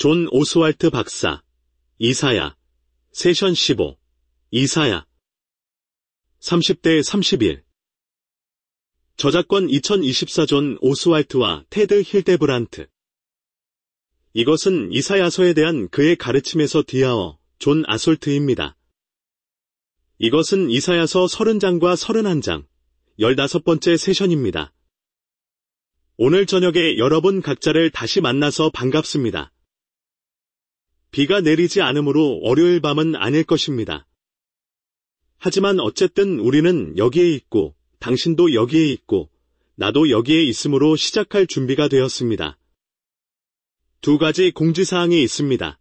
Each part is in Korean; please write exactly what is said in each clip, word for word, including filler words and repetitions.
존 오스왈트 박사, 이사야, 세션 십오, 이사야. 삼십 대 삼십일. 저작권 이천이십사 존 오스왈트와 테드 힐데브란트. 이것은 이사야서에 대한 그의 가르침에서 디아어, 존 아솔트입니다. 이것은 이사야서 삼십 장과 삼십일 장, 열다섯 번째 세션입니다. 오늘 저녁에 여러분 각자를 다시 만나서 반갑습니다. 비가 내리지 않으므로 월요일 밤은 아닐 것입니다. 하지만 어쨌든 우리는 여기에 있고, 당신도 여기에 있고, 나도 여기에 있으므로 시작할 준비가 되었습니다. 두 가지 공지사항이 있습니다.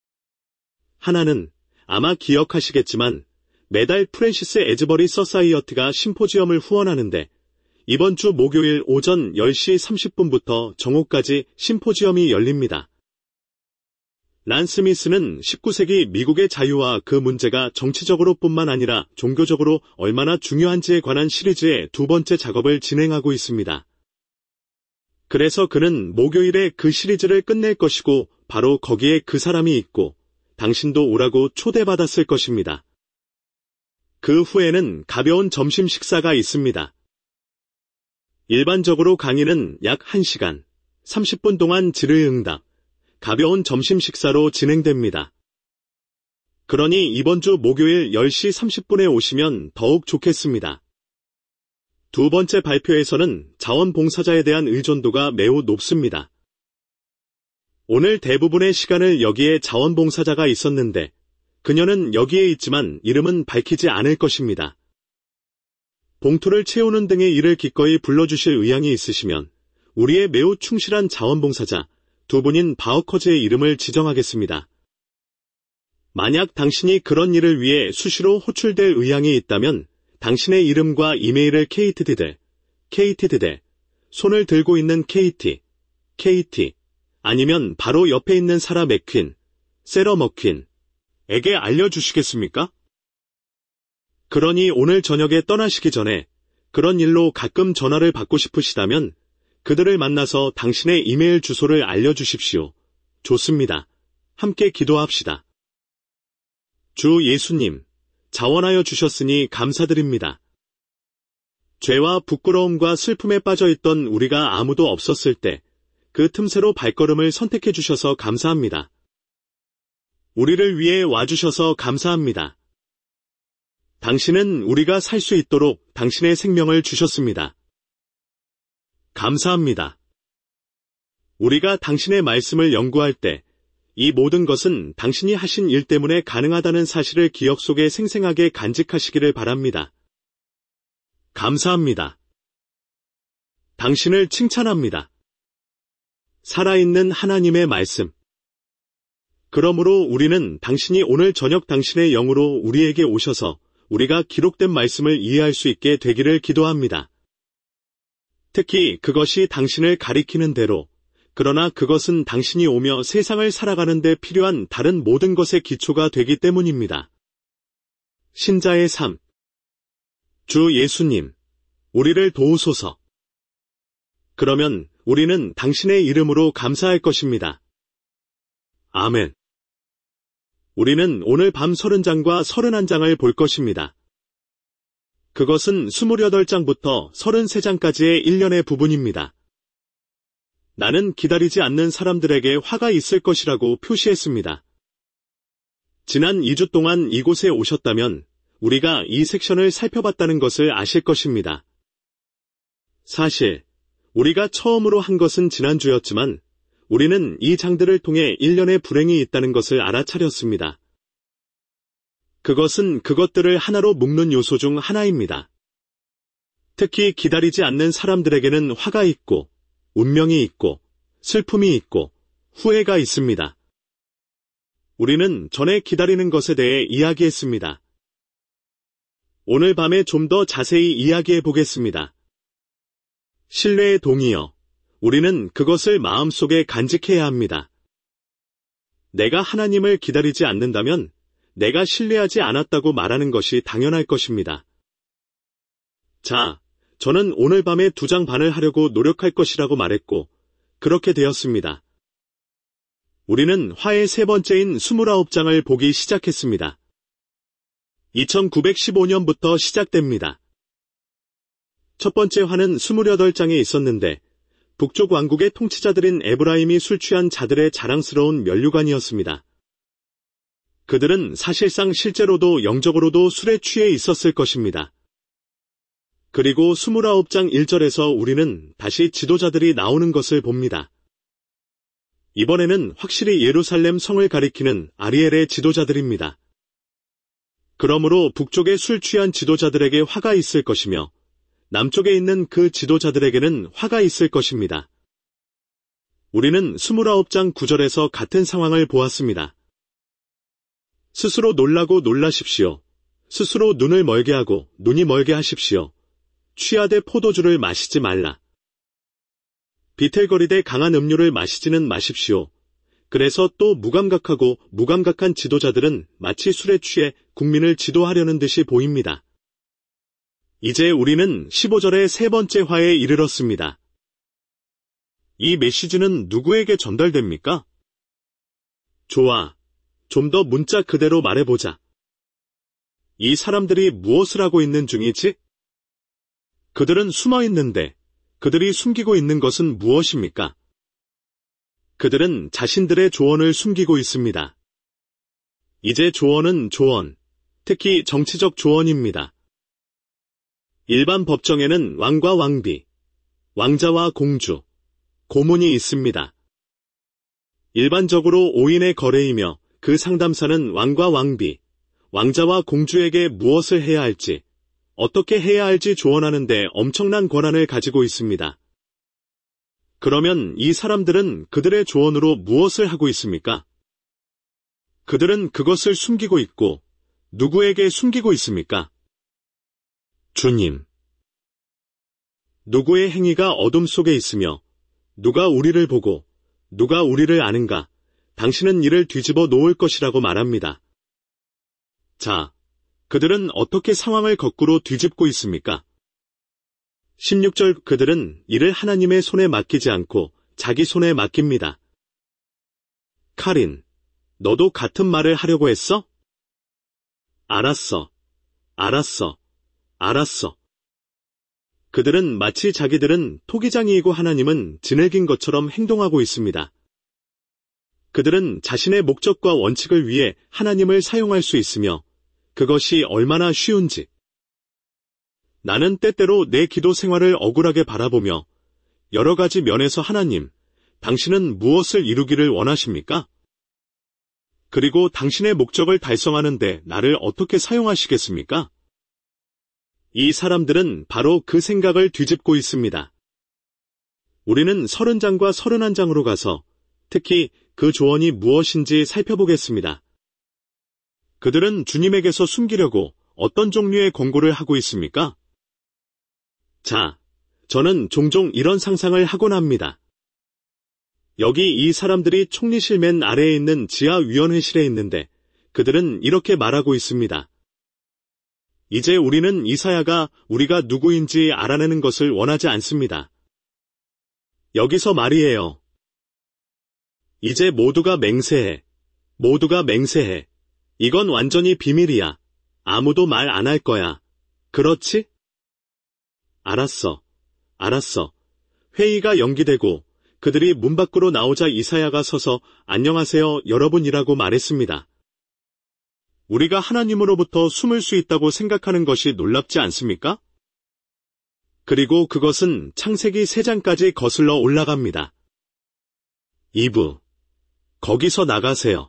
하나는 아마 기억하시겠지만 매달 프랜시스 에즈버리 서사이어티가 심포지엄을 후원하는데 이번 주 목요일 오전 열 시 삼십 분부터 정오까지 심포지엄이 열립니다. 란 스미스는 십구 세기 미국의 자유와 그 문제가 정치적으로 뿐만 아니라 종교적으로 얼마나 중요한지에 관한 시리즈의 두 번째 작업을 진행하고 있습니다. 그래서 그는 목요일에 그 시리즈를 끝낼 것이고 바로 거기에 그 사람이 있고 당신도 오라고 초대받았을 것입니다. 그 후에는 가벼운 점심 식사가 있습니다. 일반적으로 강의는 약 한 시간, 삼십 분 동안 질의응답, 가벼운 점심 식사로 진행됩니다. 그러니 이번 주 목요일 열 시 삼십 분에 오시면 더욱 좋겠습니다. 두 번째 발표에서는 자원봉사자에 대한 의존도가 매우 높습니다. 오늘 대부분의 시간을 여기에 자원봉사자가 있었는데 그녀는 여기에 있지만 이름은 밝히지 않을 것입니다. 봉투를 채우는 등의 일을 기꺼이 불러주실 의향이 있으시면 우리의 매우 충실한 자원봉사자 두 분인 바우커즈의 이름을 지정하겠습니다. 만약 당신이 그런 일을 위해 수시로 호출될 의향이 있다면 당신의 이름과 이메일을 케이티드대, 케이티드대, 손을 들고 있는 케이티, 케이티, 아니면 바로 옆에 있는 사라 맥퀸, 세러 머퀸에게 알려주시겠습니까? 그러니 오늘 저녁에 떠나시기 전에 그런 일로 가끔 전화를 받고 싶으시다면 그들을 만나서 당신의 이메일 주소를 알려주십시오. 좋습니다. 함께 기도합시다. 주 예수님, 자원하여 주셨으니 감사드립니다. 죄와 부끄러움과 슬픔에 빠져있던 우리가 아무도 없었을 때 그 틈새로 발걸음을 선택해 주셔서 감사합니다. 우리를 위해 와주셔서 감사합니다. 당신은 우리가 살 수 있도록 당신의 생명을 주셨습니다. 감사합니다. 우리가 당신의 말씀을 연구할 때 이 모든 것은 당신이 하신 일 때문에 가능하다는 사실을 기억 속에 생생하게 간직하시기를 바랍니다. 감사합니다. 당신을 칭찬합니다. 살아있는 하나님의 말씀. 그러므로 우리는 당신이 오늘 저녁 당신의 영으로 우리에게 오셔서 우리가 기록된 말씀을 이해할 수 있게 되기를 기도합니다. 특히 그것이 당신을 가리키는 대로, 그러나 그것은 당신이 오며 세상을 살아가는 데 필요한 다른 모든 것의 기초가 되기 때문입니다. 신자의 삶. 주 예수님, 우리를 도우소서. 그러면 우리는 당신의 이름으로 감사할 것입니다. 아멘. 우리는 오늘 밤 삼십 장과 삼십일 장을 볼 것입니다. 그것은 이십팔 장부터 삼십삼 장까지의 일련의 부분입니다. 나는 기다리지 않는 사람들에게 화가 있을 것이라고 표시했습니다. 지난 이 주 동안 이곳에 오셨다면 우리가 이 섹션을 살펴봤다는 것을 아실 것입니다. 사실 우리가 처음으로 한 것은 지난주였지만 우리는 이 장들을 통해 일련의 불행이 있다는 것을 알아차렸습니다. 그것은 그것들을 하나로 묶는 요소 중 하나입니다. 특히 기다리지 않는 사람들에게는 화가 있고, 운명이 있고, 슬픔이 있고, 후회가 있습니다. 우리는 전에 기다리는 것에 대해 이야기했습니다. 오늘 밤에 좀 더 자세히 이야기해 보겠습니다. 신뢰의 동의여, 우리는 그것을 마음속에 간직해야 합니다. 내가 하나님을 기다리지 않는다면 내가 신뢰하지 않았다고 말하는 것이 당연할 것입니다. 자, 저는 오늘 밤에 두 장 반을 하려고 노력할 것이라고 말했고, 그렇게 되었습니다. 우리는 화의 세 번째인 이십구 장을 보기 시작했습니다. 이천구백십오 년부터 시작됩니다. 첫 번째 화는 이십팔 장에 있었는데 북쪽 왕국의 통치자들인 에브라임이 술 취한 자들의 자랑스러운 면류관이었습니다. 그들은 사실상 실제로도 영적으로도 술에 취해 있었을 것입니다. 그리고 이십구 장 일 절에서 우리는 다시 지도자들이 나오는 것을 봅니다. 이번에는 확실히 예루살렘 성을 가리키는 아리엘의 지도자들입니다. 그러므로 북쪽에 술 취한 지도자들에게 화가 있을 것이며 남쪽에 있는 그 지도자들에게는 화가 있을 것입니다. 우리는 이십구 장 구 절에서 같은 상황을 보았습니다. 스스로 놀라고 놀라십시오. 스스로 눈을 멀게 하고 눈이 멀게 하십시오. 취하되 포도주를 마시지 말라. 비틀거리되 강한 음료를 마시지는 마십시오. 그래서 또 무감각하고 무감각한 지도자들은 마치 술에 취해 국민을 지도하려는 듯이 보입니다. 이제 우리는 십오 절의 세 번째 화에 이르렀습니다. 이 메시지는 누구에게 전달됩니까? 좋아. 좀 더 문자 그대로 말해보자. 이 사람들이 무엇을 하고 있는 중이지? 그들은 숨어 있는데 그들이 숨기고 있는 것은 무엇입니까? 그들은 자신들의 조언을 숨기고 있습니다. 이제 조언은 조언, 특히 정치적 조언입니다. 일반 법정에는 왕과 왕비, 왕자와 공주, 고문이 있습니다. 일반적으로 오 인의 거래이며 그 상담사는 왕과 왕비, 왕자와 공주에게 무엇을 해야 할지, 어떻게 해야 할지 조언하는 데 엄청난 권한을 가지고 있습니다. 그러면 이 사람들은 그들의 조언으로 무엇을 하고 있습니까? 그들은 그것을 숨기고 있고 누구에게 숨기고 있습니까? 주님. 누구의 행위가 어둠 속에 있으며 누가 우리를 보고 누가 우리를 아는가? 당신은 이를 뒤집어 놓을 것이라고 말합니다. 자, 그들은 어떻게 상황을 거꾸로 뒤집고 있습니까? 십육 절 그들은 이를 하나님의 손에 맡기지 않고 자기 손에 맡깁니다. 카린, 너도 같은 말을 하려고 했어? 알았어, 알았어, 알았어. 그들은 마치 자기들은 토기장이이고 하나님은 지늘긴 것처럼 행동하고 있습니다. 그들은 자신의 목적과 원칙을 위해 하나님을 사용할 수 있으며 그것이 얼마나 쉬운지. 나는 때때로 내 기도 생활을 억울하게 바라보며 여러 가지 면에서 하나님, 당신은 무엇을 이루기를 원하십니까? 그리고 당신의 목적을 달성하는데 나를 어떻게 사용하시겠습니까? 이 사람들은 바로 그 생각을 뒤집고 있습니다. 우리는 서른 장과 서른한 장으로 가서 특히 그 조언이 무엇인지 살펴보겠습니다. 그들은 주님에게서 숨기려고 어떤 종류의 권고를 하고 있습니까? 자, 저는 종종 이런 상상을 하곤 합니다. 여기 이 사람들이 총리실 맨 아래에 있는 지하위원회실에 있는데 그들은 이렇게 말하고 있습니다. 이제 우리는 이사야가 우리가 누구인지 알아내는 것을 원하지 않습니다. 여기서 말이에요. 이제 모두가 맹세해. 모두가 맹세해. 이건 완전히 비밀이야. 아무도 말 안 할 거야. 그렇지? 알았어. 알았어. 회의가 연기되고 그들이 문 밖으로 나오자 이사야가 서서 안녕하세요 여러분이라고 말했습니다. 우리가 하나님으로부터 숨을 수 있다고 생각하는 것이 놀랍지 않습니까? 그리고 그것은 창세기 세 장까지 거슬러 올라갑니다. 이 부. 거기서 나가세요.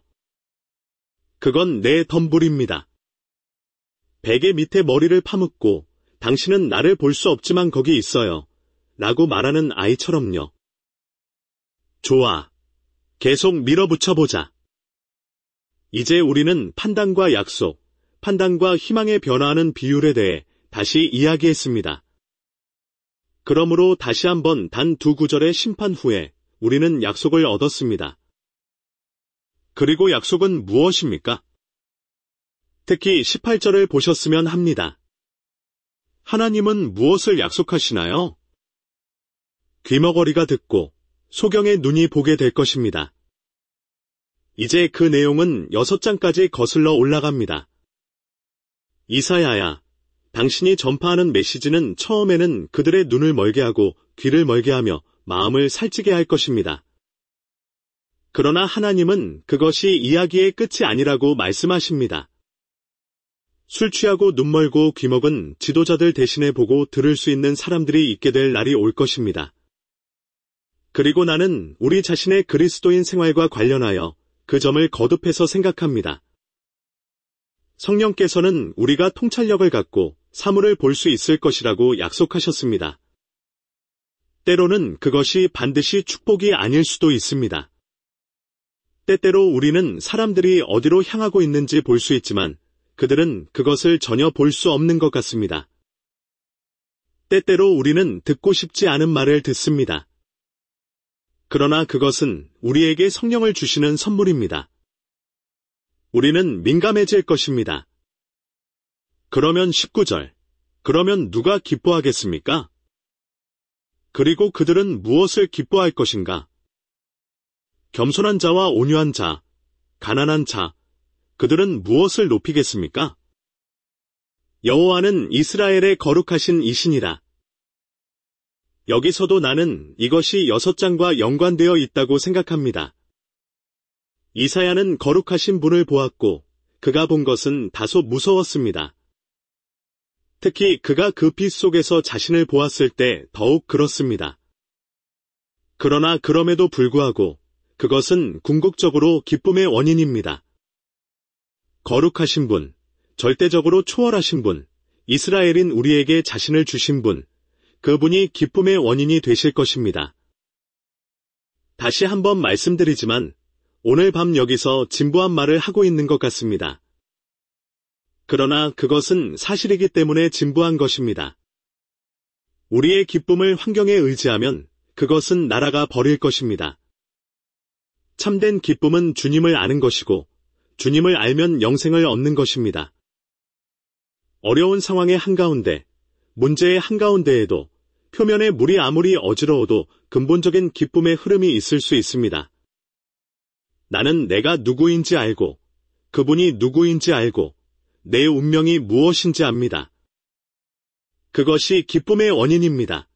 그건 내 덤불입니다. 베개 밑에 머리를 파묻고 당신은 나를 볼 수 없지만 거기 있어요. 라고 말하는 아이처럼요. 좋아. 계속 밀어붙여보자. 이제 우리는 판단과 약속, 판단과 희망의 변화하는 비율에 대해 다시 이야기했습니다. 그러므로 다시 한번 단 두 구절의 심판 후에 우리는 약속을 얻었습니다. 그리고 약속은 무엇입니까? 특히 십팔 절을 보셨으면 합니다. 하나님은 무엇을 약속하시나요? 귀머거리가 듣고 소경의 눈이 보게 될 것입니다. 이제 그 내용은 여섯 장까지 거슬러 올라갑니다. 이사야야, 당신이 전파하는 메시지는 처음에는 그들의 눈을 멀게 하고 귀를 멀게 하며 마음을 살찌게 할 것입니다. 그러나 하나님은 그것이 이야기의 끝이 아니라고 말씀하십니다. 술 취하고 눈 멀고 귀 먹은 지도자들 대신에 보고 들을 수 있는 사람들이 있게 될 날이 올 것입니다. 그리고 나는 우리 자신의 그리스도인 생활과 관련하여 그 점을 거듭해서 생각합니다. 성령께서는 우리가 통찰력을 갖고 사물을 볼 수 있을 것이라고 약속하셨습니다. 때로는 그것이 반드시 축복이 아닐 수도 있습니다. 때때로 우리는 사람들이 어디로 향하고 있는지 볼 수 있지만 그들은 그것을 전혀 볼 수 없는 것 같습니다. 때때로 우리는 듣고 싶지 않은 말을 듣습니다. 그러나 그것은 우리에게 성령을 주시는 선물입니다. 우리는 민감해질 것입니다. 그러면 십구 절. 그러면 누가 기뻐하겠습니까? 그리고 그들은 무엇을 기뻐할 것인가? 겸손한 자와 온유한 자, 가난한 자, 그들은 무엇을 높이겠습니까? 여호와는 이스라엘의 거룩하신 이시니라. 여기서도 나는 이것이 여섯 장과 연관되어 있다고 생각합니다. 이사야는 거룩하신 분을 보았고 그가 본 것은 다소 무서웠습니다. 특히 그가 그 빛 속에서 자신을 보았을 때 더욱 그렇습니다. 그러나 그럼에도 불구하고 그것은 궁극적으로 기쁨의 원인입니다. 거룩하신 분, 절대적으로 초월하신 분, 이스라엘인 우리에게 자신을 주신 분, 그분이 기쁨의 원인이 되실 것입니다. 다시 한번 말씀드리지만 오늘 밤 여기서 진부한 말을 하고 있는 것 같습니다. 그러나 그것은 사실이기 때문에 진부한 것입니다. 우리의 기쁨을 환경에 의지하면 그것은 날아가 버릴 것입니다. 참된 기쁨은 주님을 아는 것이고 주님을 알면 영생을 얻는 것입니다. 어려운 상황의 한가운데, 문제의 한가운데에도 표면의 물이 아무리 어지러워도 근본적인 기쁨의 흐름이 있을 수 있습니다. 나는 내가 누구인지 알고 그분이 누구인지 알고 내 운명이 무엇인지 압니다. 그것이 기쁨의 원인입니다.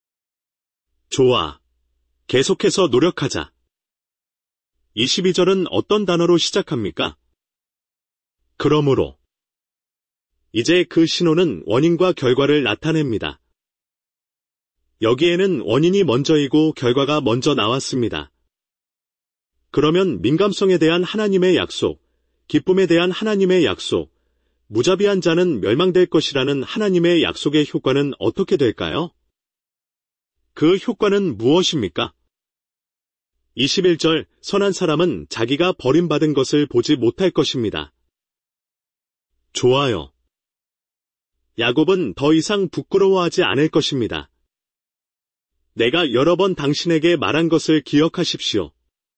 좋아. 계속해서 노력하자. 이십이 절은 어떤 단어로 시작합니까? 그러므로. 이제 그 신호는 원인과 결과를 나타냅니다. 여기에는 원인이 먼저이고 결과가 먼저 나왔습니다. 그러면 민감성에 대한 하나님의 약속, 기쁨에 대한 하나님의 약속, 무자비한 자는 멸망될 것이라는 하나님의 약속의 효과는 어떻게 될까요? 그 효과는 무엇입니까? 이십일 절, 선한 사람은 자기가 버림받은 것을 보지 못할 것입니다. 좋아요. 야곱은 더 이상 부끄러워하지 않을 것입니다. 내가 여러 번 당신에게 말한 것을 기억하십시오.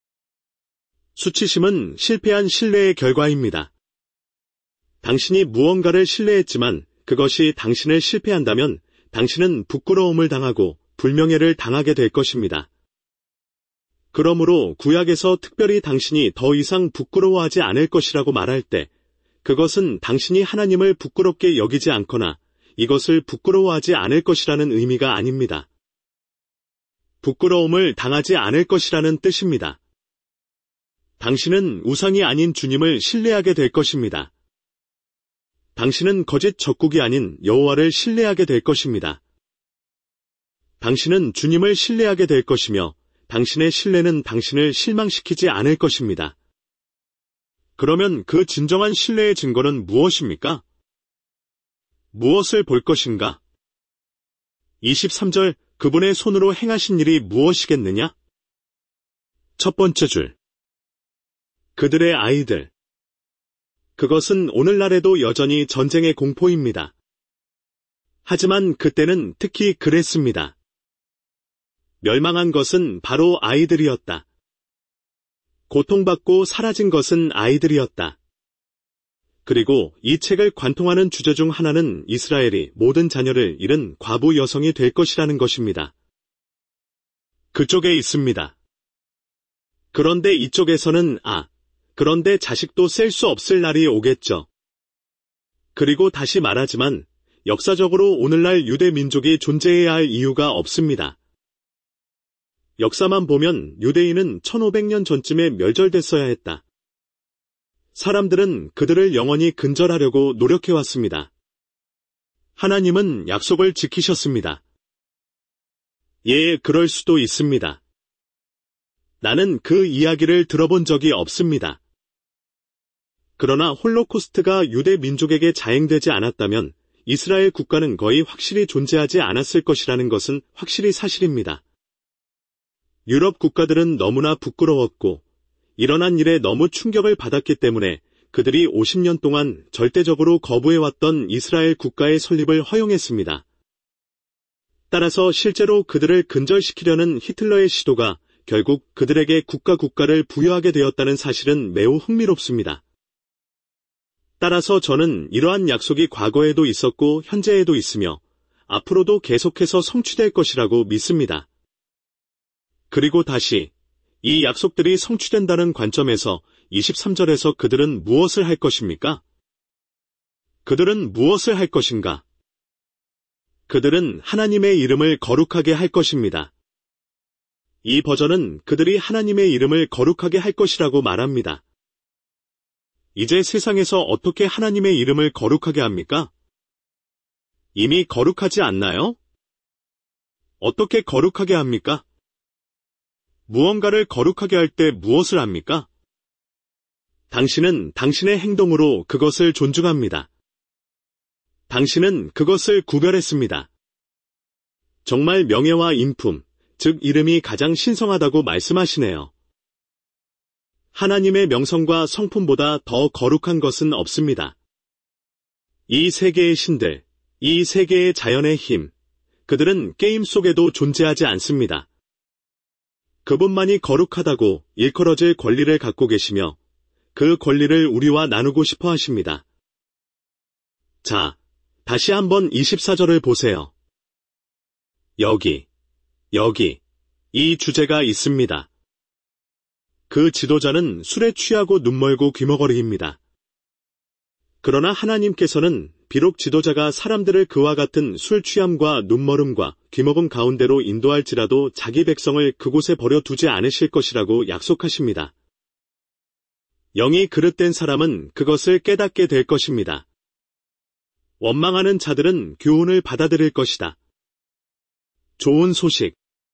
수치심은 실패한 신뢰의 결과입니다. 당신이 무언가를 신뢰했지만 그것이 당신을 실패한다면 당신은 부끄러움을 당하고 불명예를 당하게 될 것입니다. 그러므로 구약에서 특별히 당신이 더 이상 부끄러워하지 않을 것이라고 말할 때 그것은 당신이 하나님을 부끄럽게 여기지 않거나 이것을 부끄러워하지 않을 것이라는 의미가 아닙니다. 부끄러움을 당하지 않을 것이라는 뜻입니다. 당신은 우상이 아닌 주님을 신뢰하게 될 것입니다. 당신은 거짓 적국이 아닌 여호와를 신뢰하게 될 것입니다. 당신은 주님을 신뢰하게 될 것이며 당신의 신뢰는 당신을 실망시키지 않을 것입니다. 그러면 그 진정한 신뢰의 증거는 무엇입니까? 무엇을 볼 것인가? 이십삼 절, 그분의 손으로 행하신 일이 무엇이겠느냐? 첫 번째 줄. 그들의 아이들. 그것은 오늘날에도 여전히 전쟁의 공포입니다. 하지만 그때는 특히 그랬습니다. 멸망한 것은 바로 아이들이었다. 고통받고 사라진 것은 아이들이었다. 그리고 이 책을 관통하는 주제 중 하나는 이스라엘이 모든 자녀를 잃은 과부 여성이 될 것이라는 것입니다. 그쪽에 있습니다. 그런데 이쪽에서는 아, 그런데 자식도 셀 수 없을 날이 오겠죠. 그리고 다시 말하지만 역사적으로 오늘날 유대 민족이 존재해야 할 이유가 없습니다. 역사만 보면 유대인은 천오백 년 전쯤에 멸절됐어야 했다. 사람들은 그들을 영원히 근절하려고 노력해왔습니다. 하나님은 약속을 지키셨습니다. 예, 그럴 수도 있습니다. 나는 그 이야기를 들어본 적이 없습니다. 그러나 홀로코스트가 유대 민족에게 자행되지 않았다면 이스라엘 국가는 거의 확실히 존재하지 않았을 것이라는 것은 확실히 사실입니다. 유럽 국가들은 너무나 부끄러웠고 일어난 일에 너무 충격을 받았기 때문에 그들이 오십 년 동안 절대적으로 거부해왔던 이스라엘 국가의 설립을 허용했습니다. 따라서 실제로 그들을 근절시키려는 히틀러의 시도가 결국 그들에게 국가 국가를 부여하게 되었다는 사실은 매우 흥미롭습니다. 따라서 저는 이러한 약속이 과거에도 있었고 현재에도 있으며 앞으로도 계속해서 성취될 것이라고 믿습니다. 그리고 다시 이 약속들이 성취된다는 관점에서 이십삼 절에서 그들은 무엇을 할 것입니까? 그들은 무엇을 할 것인가? 그들은 하나님의 이름을 거룩하게 할 것입니다. 이 버전은 그들이 하나님의 이름을 거룩하게 할 것이라고 말합니다. 이제 세상에서 어떻게 하나님의 이름을 거룩하게 합니까? 이미 거룩하지 않나요? 어떻게 거룩하게 합니까? 무언가를 거룩하게 할 때 무엇을 합니까? 당신은 당신의 행동으로 그것을 존중합니다. 당신은 그것을 구별했습니다. 정말 명예와 인품, 즉 이름이 가장 신성하다고 말씀하시네요. 하나님의 명성과 성품보다 더 거룩한 것은 없습니다. 이 세계의 신들, 이 세계의 자연의 힘, 그들은 게임 속에도 존재하지 않습니다. 그분만이 거룩하다고 일컬어질 권리를 갖고 계시며 그 권리를 우리와 나누고 싶어 하십니다. 자, 다시 한번 이십사 절을 보세요. 여기, 여기, 이 주제가 있습니다. 그 지도자는 술에 취하고 눈멀고 귀머거리입니다. 그러나 하나님께서는 비록 지도자가 사람들을 그와 같은 술 취함과 눈멀음과 귀먹음 가운데로 인도할지라도 자기 백성을 그곳에 버려두지 않으실 것이라고 약속하십니다. 영이 그릇된 사람은 그것을 깨닫게 될 것입니다. 원망하는 자들은 교훈을 받아들일 것이다. 좋은 소식.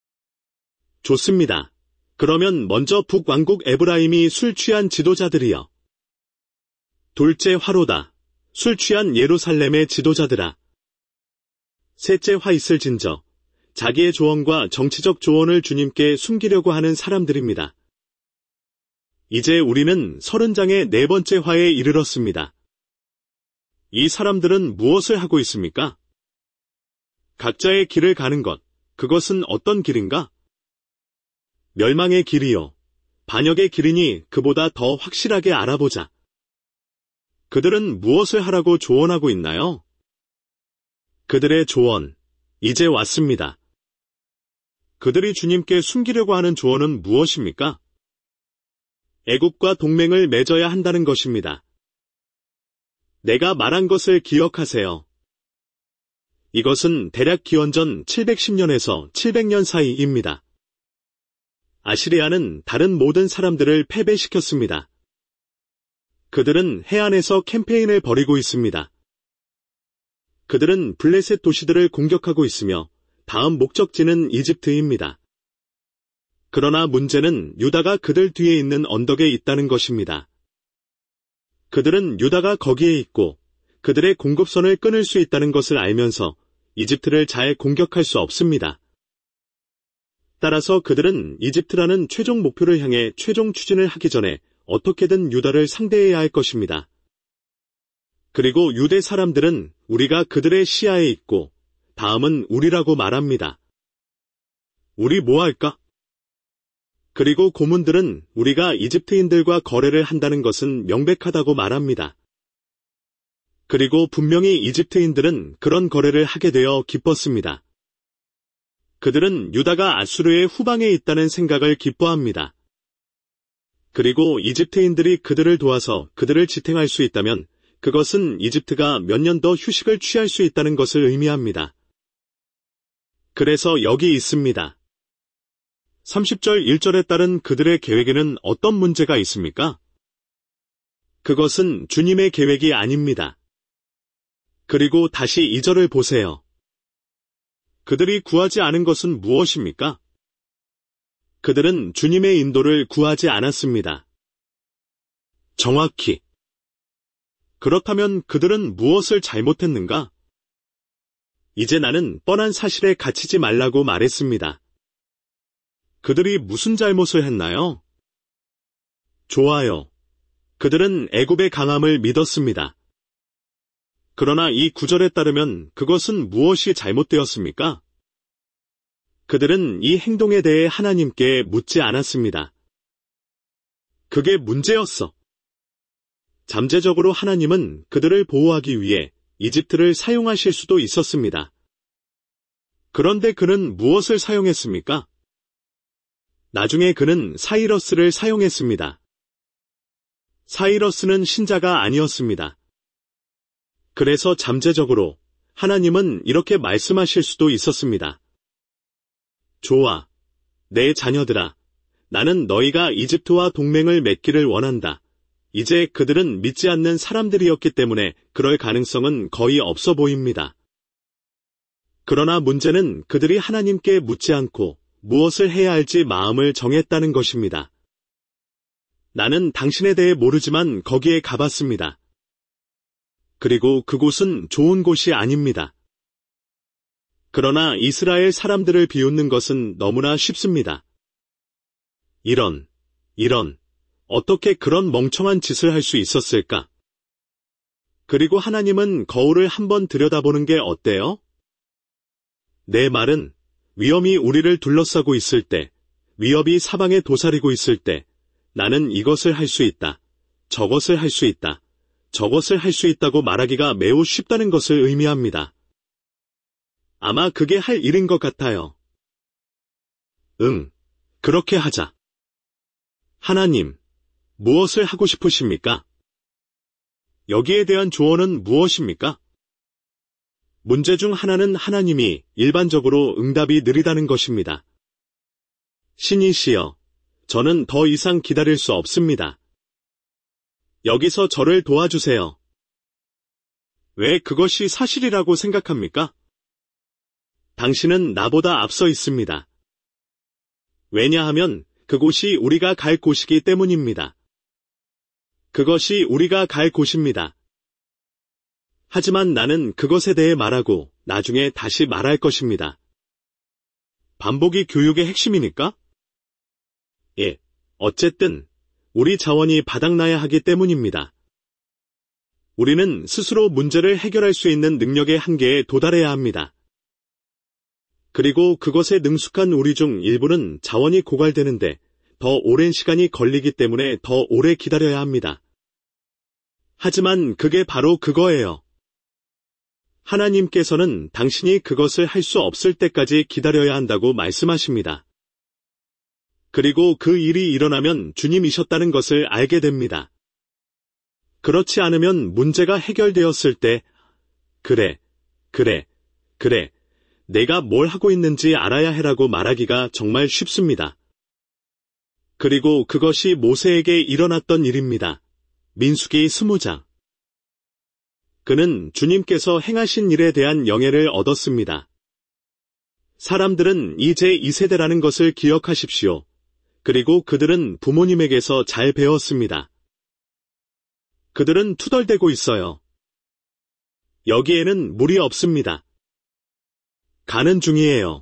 좋습니다. 그러면 먼저 북왕국 에브라임이 술 취한 지도자들이여. 둘째 화로다. 술 취한 예루살렘의 지도자들아. 셋째 화 있을진저. 자기의 조언과 정치적 조언을 주님께 숨기려고 하는 사람들입니다. 이제 우리는 서른 장의 네 번째 화에 이르렀습니다. 이 사람들은 무엇을 하고 있습니까? 각자의 길을 가는 것, 그것은 어떤 길인가? 멸망의 길이요. 반역의 길이니 그보다 더 확실하게 알아보자. 그들은 무엇을 하라고 조언하고 있나요? 그들의 조언, 이제 왔습니다. 그들이 주님께 숨기려고 하는 조언은 무엇입니까? 애국과 동맹을 맺어야 한다는 것입니다. 내가 말한 것을 기억하세요. 이것은 대략 기원전 칠백십 년에서 칠백 년 사이입니다. 아시리아는 다른 모든 사람들을 패배시켰습니다. 그들은 해안에서 캠페인을 벌이고 있습니다. 그들은 블레셋 도시들을 공격하고 있으며 다음 목적지는 이집트입니다. 그러나 문제는 유다가 그들 뒤에 있는 언덕에 있다는 것입니다. 그들은 유다가 거기에 있고 그들의 공급선을 끊을 수 있다는 것을 알면서 이집트를 잘 공격할 수 없습니다. 따라서 그들은 이집트라는 최종 목표를 향해 최종 추진을 하기 전에 어떻게든 유다를 상대해야 할 것입니다. 그리고 유대 사람들은 우리가 그들의 시야에 있고 다음은 우리라고 말합니다. 우리 뭐 할까? 그리고 고문들은 우리가 이집트인들과 거래를 한다는 것은 명백하다고 말합니다. 그리고 분명히 이집트인들은 그런 거래를 하게 되어 기뻤습니다. 그들은 유다가 아수르의 후방에 있다는 생각을 기뻐합니다. 그리고 이집트인들이 그들을 도와서 그들을 지탱할 수 있다면 그것은 이집트가 몇 년 더 휴식을 취할 수 있다는 것을 의미합니다. 그래서 여기 있습니다. 삼십 절 일 절에 따른 그들의 계획에는 어떤 문제가 있습니까? 그것은 주님의 계획이 아닙니다. 그리고 다시 이 절을 보세요. 그들이 구하지 않은 것은 무엇입니까? 그들은 주님의 인도를 구하지 않았습니다. 정확히. 그렇다면 그들은 무엇을 잘못했는가? 이제 나는 뻔한 사실에 갇히지 말라고 말했습니다. 그들이 무슨 잘못을 했나요? 좋아요. 그들은 애굽의 강함을 믿었습니다. 그러나 이 구절에 따르면 그것은 무엇이 잘못되었습니까? 그들은 이 행동에 대해 하나님께 묻지 않았습니다. 그게 문제였어. 잠재적으로 하나님은 그들을 보호하기 위해 이집트를 사용하실 수도 있었습니다. 그런데 그는 무엇을 사용했습니까? 나중에 그는 사이러스를 사용했습니다. 사이러스는 신자가 아니었습니다. 그래서 잠재적으로 하나님은 이렇게 말씀하실 수도 있었습니다. 좋아, 내 자녀들아, 나는 너희가 이집트와 동맹을 맺기를 원한다. 이제 그들은 믿지 않는 사람들이었기 때문에 그럴 가능성은 거의 없어 보입니다. 그러나 문제는 그들이 하나님께 묻지 않고 무엇을 해야 할지 마음을 정했다는 것입니다. 나는 당신에 대해 모르지만 거기에 가봤습니다. 그리고 그곳은 좋은 곳이 아닙니다. 그러나 이스라엘 사람들을 비웃는 것은 너무나 쉽습니다. 이런, 이런, 어떻게 그런 멍청한 짓을 할 수 있었을까? 그리고 하나님은 거울을 한번 들여다보는 게 어때요? 내 말은 위험이 우리를 둘러싸고 있을 때, 위협이 사방에 도사리고 있을 때, 나는 이것을 할 수 있다, 저것을 할 수 있다, 저것을 할 수 있다고 말하기가 매우 쉽다는 것을 의미합니다. 아마 그게 할 일인 것 같아요. 응, 그렇게 하자. 하나님, 무엇을 하고 싶으십니까? 여기에 대한 조언은 무엇입니까? 문제 중 하나는 하나님이 일반적으로 응답이 느리다는 것입니다. 신이시여, 저는 더 이상 기다릴 수 없습니다. 여기서 저를 도와주세요. 왜 그것이 사실이라고 생각합니까? 당신은 나보다 앞서 있습니다. 왜냐하면 그곳이 우리가 갈 곳이기 때문입니다. 그것이 우리가 갈 곳입니다. 하지만 나는 그것에 대해 말하고 나중에 다시 말할 것입니다. 반복이 교육의 핵심이니까? 예, 어쨌든 우리 자원이 바닥나야 하기 때문입니다. 우리는 스스로 문제를 해결할 수 있는 능력의 한계에 도달해야 합니다. 그리고 그것에 능숙한 우리 중 일부는 자원이 고갈되는데 더 오랜 시간이 걸리기 때문에 더 오래 기다려야 합니다. 하지만 그게 바로 그거예요. 하나님께서는 당신이 그것을 할 수 없을 때까지 기다려야 한다고 말씀하십니다. 그리고 그 일이 일어나면 주님이셨다는 것을 알게 됩니다. 그렇지 않으면 문제가 해결되었을 때, 그래, 그래, 그래, 내가 뭘 하고 있는지 알아야 해라고 말하기가 정말 쉽습니다. 그리고 그것이 모세에게 일어났던 일입니다. 민수기 스무 장. 그는 주님께서 행하신 일에 대한 영예를 얻었습니다. 사람들은 이제 이 세대라는 것을 기억하십시오. 그리고 그들은 부모님에게서 잘 배웠습니다. 그들은 투덜대고 있어요. 여기에는 물이 없습니다. 가는 중이에요.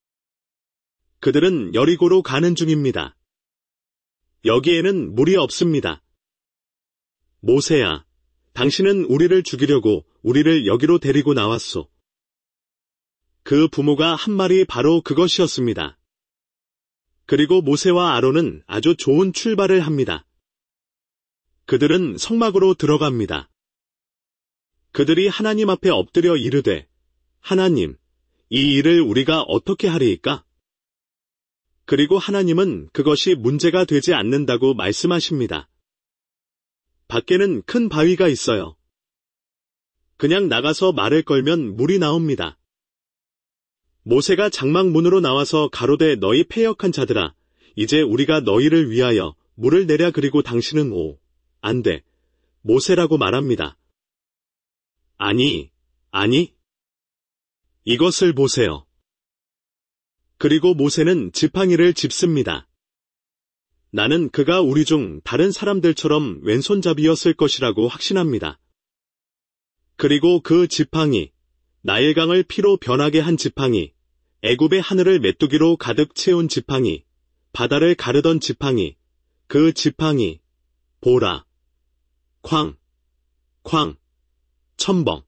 그들은 여리고로 가는 중입니다. 여기에는 물이 없습니다. 모세야, 당신은 우리를 죽이려고 우리를 여기로 데리고 나왔소. 그 부모가 한 말이 바로 그것이었습니다. 그리고 모세와 아론은 아주 좋은 출발을 합니다. 그들은 성막으로 들어갑니다. 그들이 하나님 앞에 엎드려 이르되, 하나님, 이 일을 우리가 어떻게 하리이까? 그리고 하나님은 그것이 문제가 되지 않는다고 말씀하십니다. 밖에는 큰 바위가 있어요. 그냥 나가서 말을 걸면 물이 나옵니다. 모세가 장막문으로 나와서 가로되 너희 패역한 자들아, 이제 우리가 너희를 위하여 물을 내랴. 그리고 당신은 오, 안 돼, 모세라고 말합니다. 아니, 아니. 이것을 보세요. 그리고 모세는 지팡이를 짚습니다. 나는 그가 우리 중 다른 사람들처럼 왼손잡이였을 것이라고 확신합니다. 그리고 그 지팡이, 나일강을 피로 변하게 한 지팡이, 애굽의 하늘을 메뚜기로 가득 채운 지팡이, 바다를 가르던 지팡이, 그 지팡이, 보라, 쾅, 쾅, 첨벙.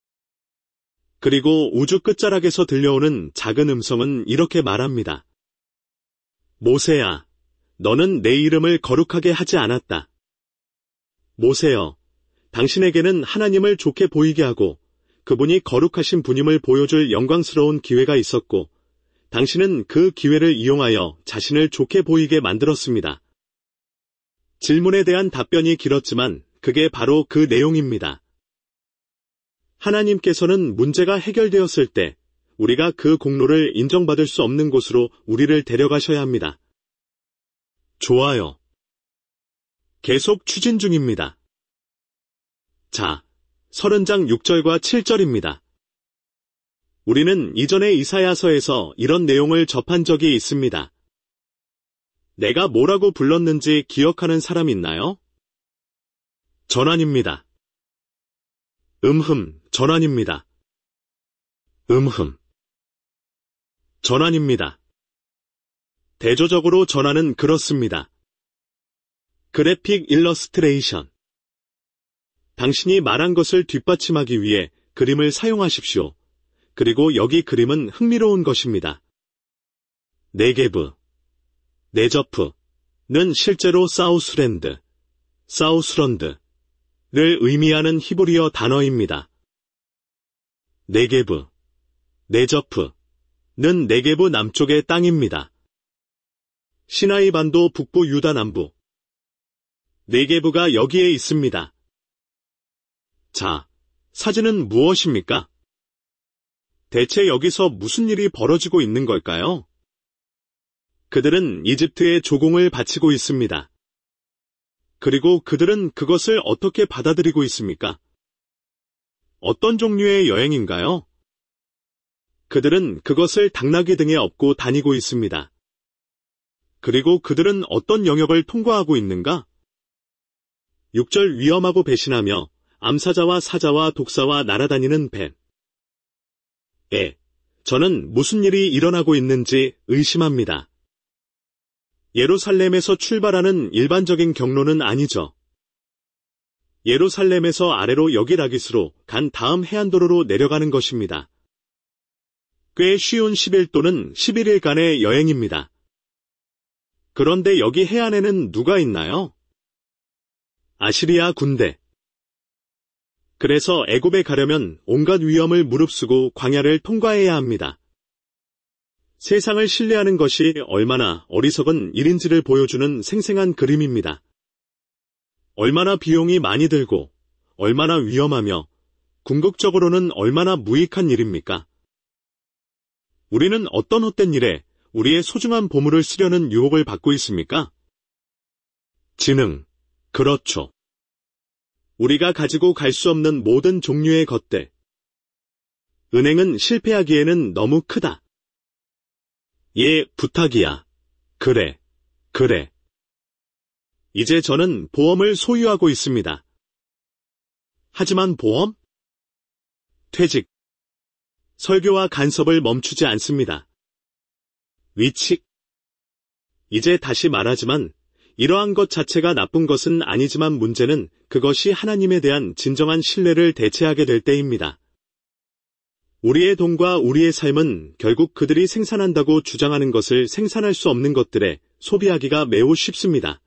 그리고 우주 끝자락에서 들려오는 작은 음성은 이렇게 말합니다. 모세야, 너는 내 이름을 거룩하게 하지 않았다. 모세여, 당신에게는 하나님을 좋게 보이게 하고 그분이 거룩하신 분임을 보여줄 영광스러운 기회가 있었고 당신은 그 기회를 이용하여 자신을 좋게 보이게 만들었습니다. 질문에 대한 답변이 길었지만 그게 바로 그 내용입니다. 하나님께서는 문제가 해결되었을 때 우리가 그 공로를 인정받을 수 없는 곳으로 우리를 데려가셔야 합니다. 좋아요. 계속 추진 중입니다. 자, 서른 장 육 절과 칠 절입니다. 우리는 이전에 이사야서에서 이런 내용을 접한 적이 있습니다. 내가 뭐라고 불렀는지 기억하는 사람 있나요? 전환입니다. 음흠, 전환입니다. 음흠. 전환입니다. 대조적으로 전환은 그렇습니다. 그래픽 일러스트레이션. 당신이 말한 것을 뒷받침하기 위해 그림을 사용하십시오. 그리고 여기 그림은 흥미로운 것입니다. 네게브, 네저프는 실제로 사우스랜드, 사우스런드를 의미하는 히브리어 단어입니다. 네게브, 네저프는 네게브 남쪽의 땅입니다. 시나이 반도 북부 유다 남부. 네게브가 여기에 있습니다. 자, 사진은 무엇입니까? 대체 여기서 무슨 일이 벌어지고 있는 걸까요? 그들은 이집트에 조공을 바치고 있습니다. 그리고 그들은 그것을 어떻게 받아들이고 있습니까? 어떤 종류의 여행인가요? 그들은 그것을 당나귀 등에 업고 다니고 있습니다. 그리고 그들은 어떤 영역을 통과하고 있는가? 육 절 위험하고 배신하며 암사자와 사자와 독사와 날아다니는 뱀. 예, 저는 무슨 일이 일어나고 있는지 의심합니다. 예루살렘에서 출발하는 일반적인 경로는 아니죠. 예루살렘에서 아래로 여기라기스로 간 다음 해안도로로 내려가는 것입니다. 꽤 쉬운 십일 또는 십일 일간의 여행입니다. 그런데 여기 해안에는 누가 있나요? 아시리아 군대. 그래서 애굽에 가려면 온갖 위험을 무릅쓰고 광야를 통과해야 합니다. 세상을 신뢰하는 것이 얼마나 어리석은 일인지를 보여주는 생생한 그림입니다. 얼마나 비용이 많이 들고, 얼마나 위험하며, 궁극적으로는 얼마나 무익한 일입니까? 우리는 어떤 헛된 일에 우리의 소중한 보물을 쓰려는 유혹을 받고 있습니까? 지능, 그렇죠. 우리가 가지고 갈 수 없는 모든 종류의 것들. 은행은 실패하기에는 너무 크다. 예, 부탁이야. 그래, 그래. 이제 저는 보험을 소유하고 있습니다. 하지만 보험? 퇴직. 설교와 간섭을 멈추지 않습니다. 위칙. 이제 다시 말하지만 이러한 것 자체가 나쁜 것은 아니지만 문제는 그것이 하나님에 대한 진정한 신뢰를 대체하게 될 때입니다. 우리의 돈과 우리의 삶은 결국 그들이 생산한다고 주장하는 것을 생산할 수 없는 것들에 소비하기가 매우 쉽습니다.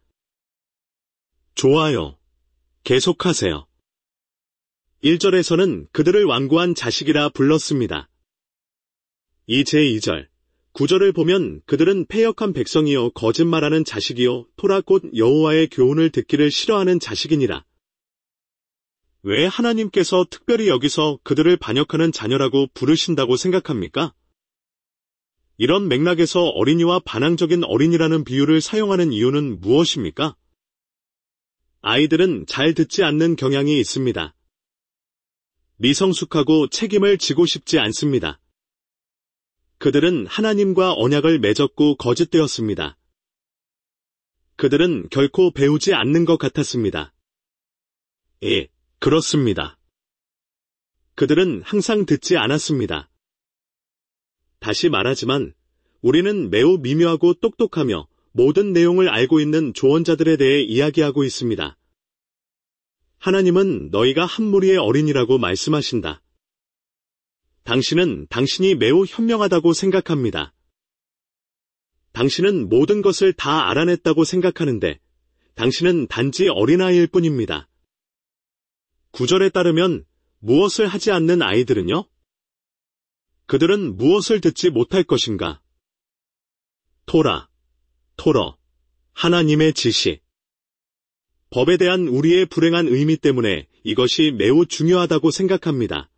좋아요. 계속하세요. 일 절에서는 그들을 완고한 자식이라 불렀습니다. 이 제이 절, 구절을 보면 그들은 패역한 백성이요 거짓말하는 자식이요 토라 곧 여호와의 교훈을 듣기를 싫어하는 자식이니라. 왜 하나님께서 특별히 여기서 그들을 반역하는 자녀라고 부르신다고 생각합니까? 이런 맥락에서 어린이와 반항적인 어린이라는 비유를 사용하는 이유는 무엇입니까? 아이들은 잘 듣지 않는 경향이 있습니다. 미성숙하고 책임을 지고 싶지 않습니다. 그들은 하나님과 언약을 맺었고 거짓되었습니다. 그들은 결코 배우지 않는 것 같았습니다. 예, 그렇습니다. 그들은 항상 듣지 않았습니다. 다시 말하지만 우리는 매우 미묘하고 똑똑하며 모든 내용을 알고 있는 조언자들에 대해 이야기하고 있습니다. 하나님은 너희가 한 무리의 어린이라고 말씀하신다. 당신은 당신이 매우 현명하다고 생각합니다. 당신은 모든 것을 다 알아냈다고 생각하는데 당신은 단지 어린아이일 뿐입니다. 구절에 따르면 무엇을 하지 않는 아이들은요? 그들은 무엇을 듣지 못할 것인가? 토라, 토러, 하나님의 지시. 법에 대한 우리의 불행한 의미 때문에 이것이 매우 중요하다고 생각합니다.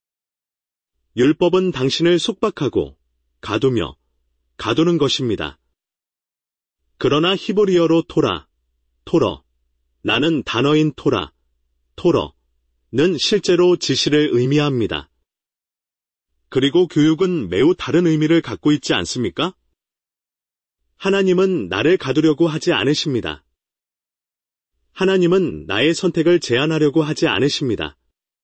율법은 당신을 속박하고 가두며 가두는 것입니다. 그러나 히브리어로 토라, 토러, 나는 단어인 토라, 토러는 실제로 지시를 의미합니다. 그리고 교육은 매우 다른 의미를 갖고 있지 않습니까? 하나님은 나를 가두려고 하지 않으십니다. 하나님은 나의 선택을 제한하려고 하지 않으십니다.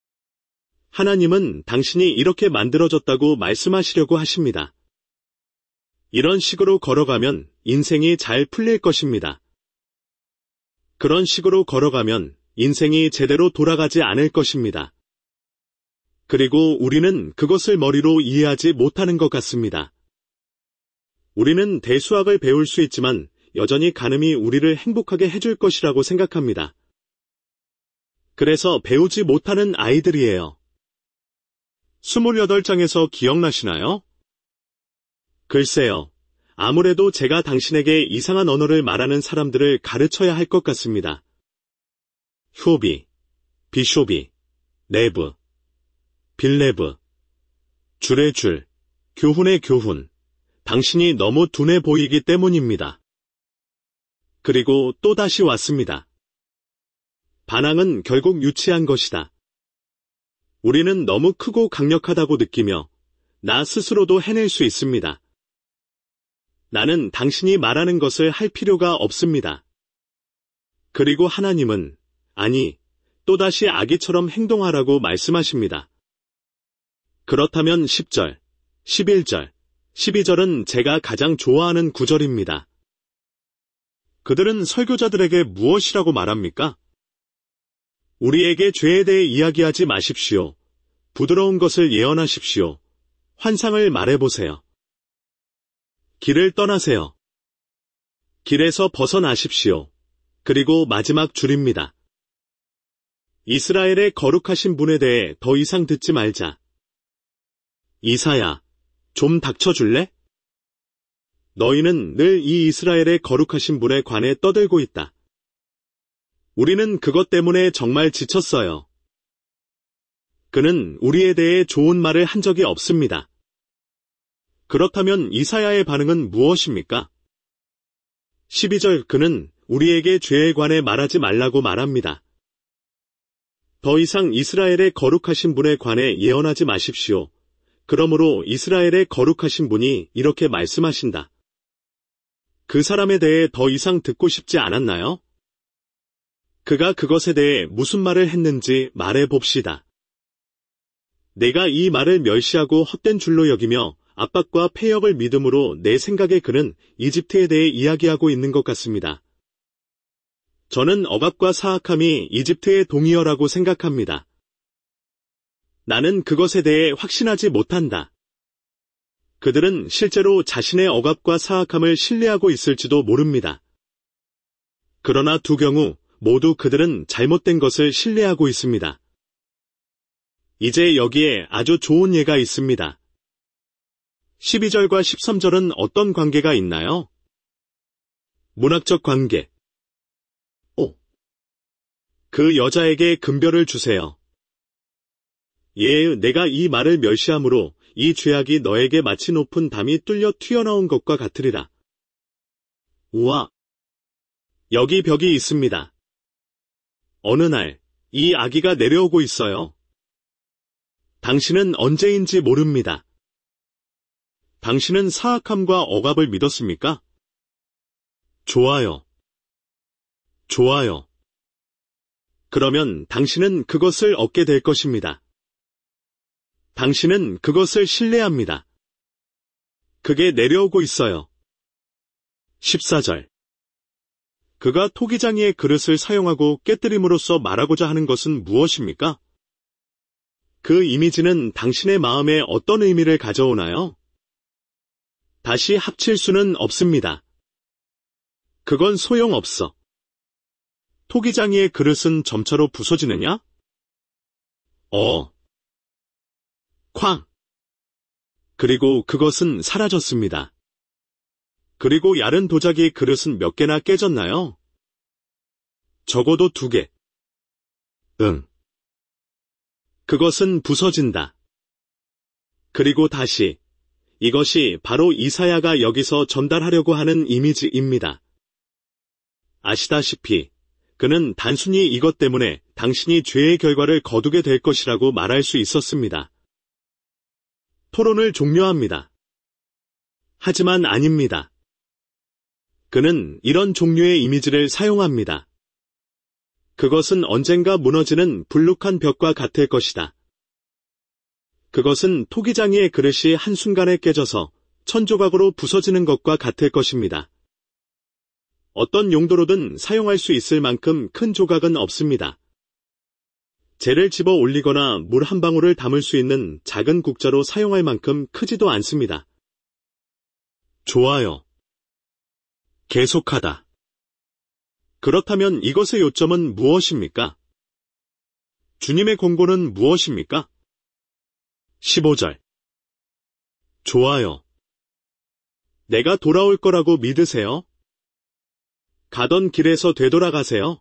하나님은 당신이 이렇게 만들어졌다고 말씀하시려고 하십니다. 이런 식으로 걸어가면 인생이 잘 풀릴 것입니다. 그런 식으로 걸어가면 인생이 제대로 돌아가지 않을 것입니다. 그리고 우리는 그것을 머리로 이해하지 못하는 것 같습니다. 우리는 대수학을 배울 수 있지만 여전히 간음이 우리를 행복하게 해줄 것이라고 생각합니다. 그래서 배우지 못하는 아이들이에요. 스물여덟 장에서 기억나시나요? 글쎄요. 아무래도 제가 당신에게 이상한 언어를 말하는 사람들을 가르쳐야 할 것 같습니다. 효비, 비쇼비, 레브, 빌레브, 줄의 줄, 교훈의 교훈, 당신이 너무 둔해 보이기 때문입니다. 그리고 또 다시 왔습니다. 반항은 결국 유치한 것이다. 우리는 너무 크고 강력하다고 느끼며 나 스스로도 해낼 수 있습니다. 나는 당신이 말하는 것을 할 필요가 없습니다. 그리고 하나님은 아니, 또다시 아기처럼 행동하라고 말씀하십니다. 그렇다면 십 절, 십일 절, 십이 절은 제가 가장 좋아하는 구절입니다. 그들은 설교자들에게 무엇이라고 말합니까? 우리에게 죄에 대해 이야기하지 마십시오. 부드러운 것을 예언하십시오. 환상을 말해보세요. 길을 떠나세요. 길에서 벗어나십시오. 그리고 마지막 줄입니다. 이스라엘의 거룩하신 분에 대해 더 이상 듣지 말자. 이사야, 좀 닥쳐줄래? 너희는 늘 이 이스라엘의 거룩하신 분에 관해 떠들고 있다. 우리는 그것 때문에 정말 지쳤어요. 그는 우리에 대해 좋은 말을 한 적이 없습니다. 그렇다면 이사야의 반응은 무엇입니까? 십이 절 그는 우리에게 죄에 관해 말하지 말라고 말합니다. 더 이상 이스라엘의 거룩하신 분에 관해 예언하지 마십시오. 그러므로 이스라엘의 거룩하신 분이 이렇게 말씀하신다. 그 사람에 대해 더 이상 듣고 싶지 않았나요? 그가 그것에 대해 무슨 말을 했는지 말해봅시다. 내가 이 말을 멸시하고 헛된 줄로 여기며 압박과 폐역을 믿음으로 내 생각에 그는 이집트에 대해 이야기하고 있는 것 같습니다. 저는 억압과 사악함이 이집트의 동의어라고 생각합니다. 나는 그것에 대해 확신하지 못한다. 그들은 실제로 자신의 억압과 사악함을 신뢰하고 있을지도 모릅니다. 그러나 두 경우 모두 그들은 잘못된 것을 신뢰하고 있습니다. 이제 여기에 아주 좋은 예가 있습니다. 십이 절과 십삼 절은 어떤 관계가 있나요? 문학적 관계. 오. 그 여자에게 금별을 주세요. 예, 내가 이 말을 멸시함으로 이 죄악이 너에게 마치 높은 담이 뚫려 튀어나온 것과 같으리라. 우와! 여기 벽이 있습니다. 어느 날, 이 아기가 내려오고 있어요. 당신은 언제인지 모릅니다. 당신은 사악함과 억압을 믿었습니까? 좋아요. 좋아요. 그러면 당신은 그것을 얻게 될 것입니다. 당신은 그것을 신뢰합니다. 그게 내려오고 있어요. 십사 절. 그가 토기장이의 그릇을 사용하고 깨뜨림으로써 말하고자 하는 것은 무엇입니까? 그 이미지는 당신의 마음에 어떤 의미를 가져오나요? 다시 합칠 수는 없습니다. 그건 소용없어. 토기장이의 그릇은 점차로 부서지느냐? 어. 쾅. 그리고 그것은 사라졌습니다. 그리고 얇은 도자기 그릇은 몇 개나 깨졌나요? 적어도 두 개. 응. 그것은 부서진다. 그리고 다시. 이것이 바로 이사야가 여기서 전달하려고 하는 이미지입니다. 아시다시피 그는 단순히 이것 때문에 당신이 죄의 결과를 거두게 될 것이라고 말할 수 있었습니다. 토론을 종료합니다. 하지만 아닙니다. 그는 이런 종류의 이미지를 사용합니다. 그것은 언젠가 무너지는 불룩한 벽과 같을 것이다. 그것은 토기장이의 그릇이 한순간에 깨져서 천조각으로 부서지는 것과 같을 것입니다. 어떤 용도로든 사용할 수 있을 만큼 큰 조각은 없습니다. 재를 집어 올리거나 물 한 방울을 담을 수 있는 작은 국자로 사용할 만큼 크지도 않습니다. 좋아요. 계속하다. 그렇다면 이것의 요점은 무엇입니까? 주님의 권고는 무엇입니까? 십오 절. 좋아요. 내가 돌아올 거라고 믿으세요? 가던 길에서 되돌아가세요.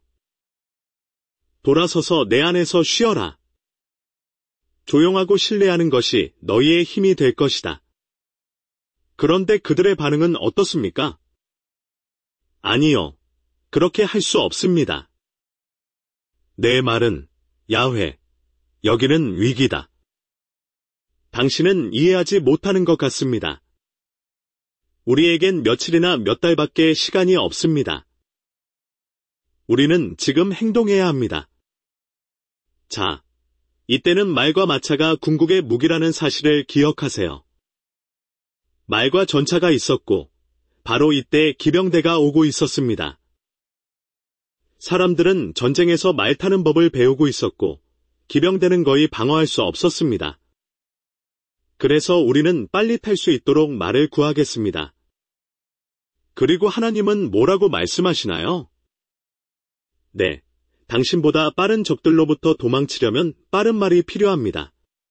돌아서서 내 안에서 쉬어라. 조용하고 신뢰하는 것이 너희의 힘이 될 것이다. 그런데 그들의 반응은 어떻습니까? 아니요. 그렇게 할 수 없습니다. 내 말은, 야훼, 여기는 위기다. 당신은 이해하지 못하는 것 같습니다. 우리에겐 며칠이나 몇 달밖에 시간이 없습니다. 우리는 지금 행동해야 합니다. 자, 이때는 말과 마차가 궁극의 무기라는 사실을 기억하세요. 말과 전차가 있었고, 바로 이때 기병대가 오고 있었습니다. 사람들은 전쟁에서 말 타는 법을 배우고 있었고, 기병대는 거의 방어할 수 없었습니다. 그래서 우리는 빨리 탈 수 있도록 말을 구하겠습니다. 그리고 하나님은 뭐라고 말씀하시나요? 네, 당신보다 빠른 적들로부터 도망치려면 빠른 말이 필요합니다.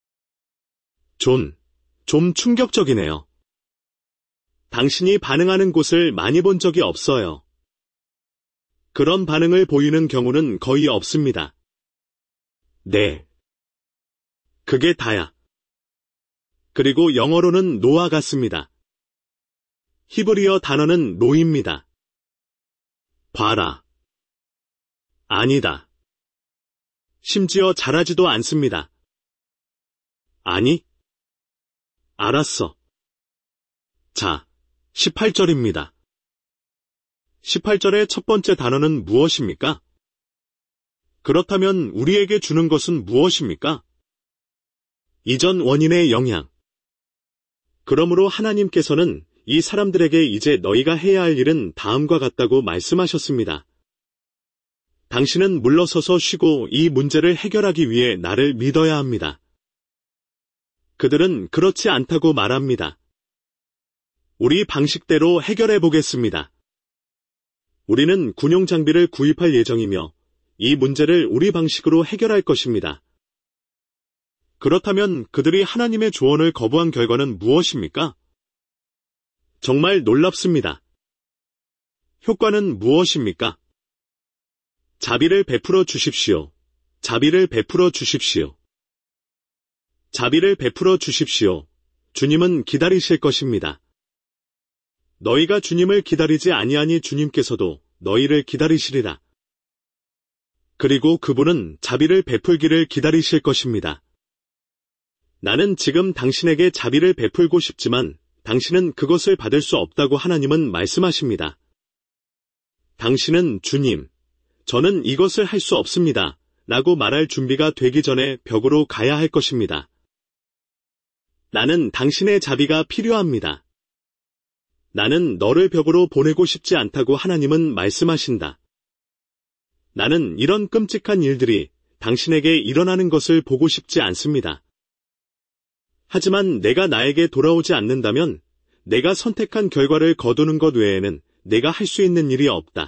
존, 좀 충격적이네요. 당신이 반응하는 곳을 많이 본 적이 없어요. 그런 반응을 보이는 경우는 거의 없습니다. 네. 그게 다야. 그리고 영어로는 노아 같습니다. 히브리어 단어는 로입니다. 봐라. 아니다. 심지어 잘하지도 않습니다. 아니? 알았어. 자, 십팔 절입니다. 십팔 절의 첫 번째 단어는 무엇입니까? 그렇다면 우리에게 주는 것은 무엇입니까? 이전 원인의 영향. 그러므로 하나님께서는 이 사람들에게 이제 너희가 해야 할 일은 다음과 같다고 말씀하셨습니다. 당신은 물러서서 쉬고 이 문제를 해결하기 위해 나를 믿어야 합니다. 그들은 그렇지 않다고 말합니다. 우리 방식대로 해결해 보겠습니다. 우리는 군용 장비를 구입할 예정이며 이 문제를 우리 방식으로 해결할 것입니다. 그렇다면 그들이 하나님의 조언을 거부한 결과는 무엇입니까? 정말 놀랍습니다. 효과는 무엇입니까? 자비를 베풀어 주십시오. 자비를 베풀어 주십시오. 자비를 베풀어 주십시오. 주님은 기다리실 것입니다. 너희가 주님을 기다리지 아니하니 주님께서도 너희를 기다리시리라. 그리고 그분은 자비를 베풀기를 기다리실 것입니다. 나는 지금 당신에게 자비를 베풀고 싶지만 당신은 그것을 받을 수 없다고 하나님은 말씀하십니다. 당신은 주님, 저는 이것을 할 수 없습니다. 라고 말할 준비가 되기 전에 벽으로 가야 할 것입니다. 나는 당신의 자비가 필요합니다. 나는 너를 벽으로 보내고 싶지 않다고 하나님은 말씀하신다. 나는 이런 끔찍한 일들이 당신에게 일어나는 것을 보고 싶지 않습니다. 하지만 내가 나에게 돌아오지 않는다면 내가 선택한 결과를 거두는 것 외에는 내가 할 수 있는 일이 없다.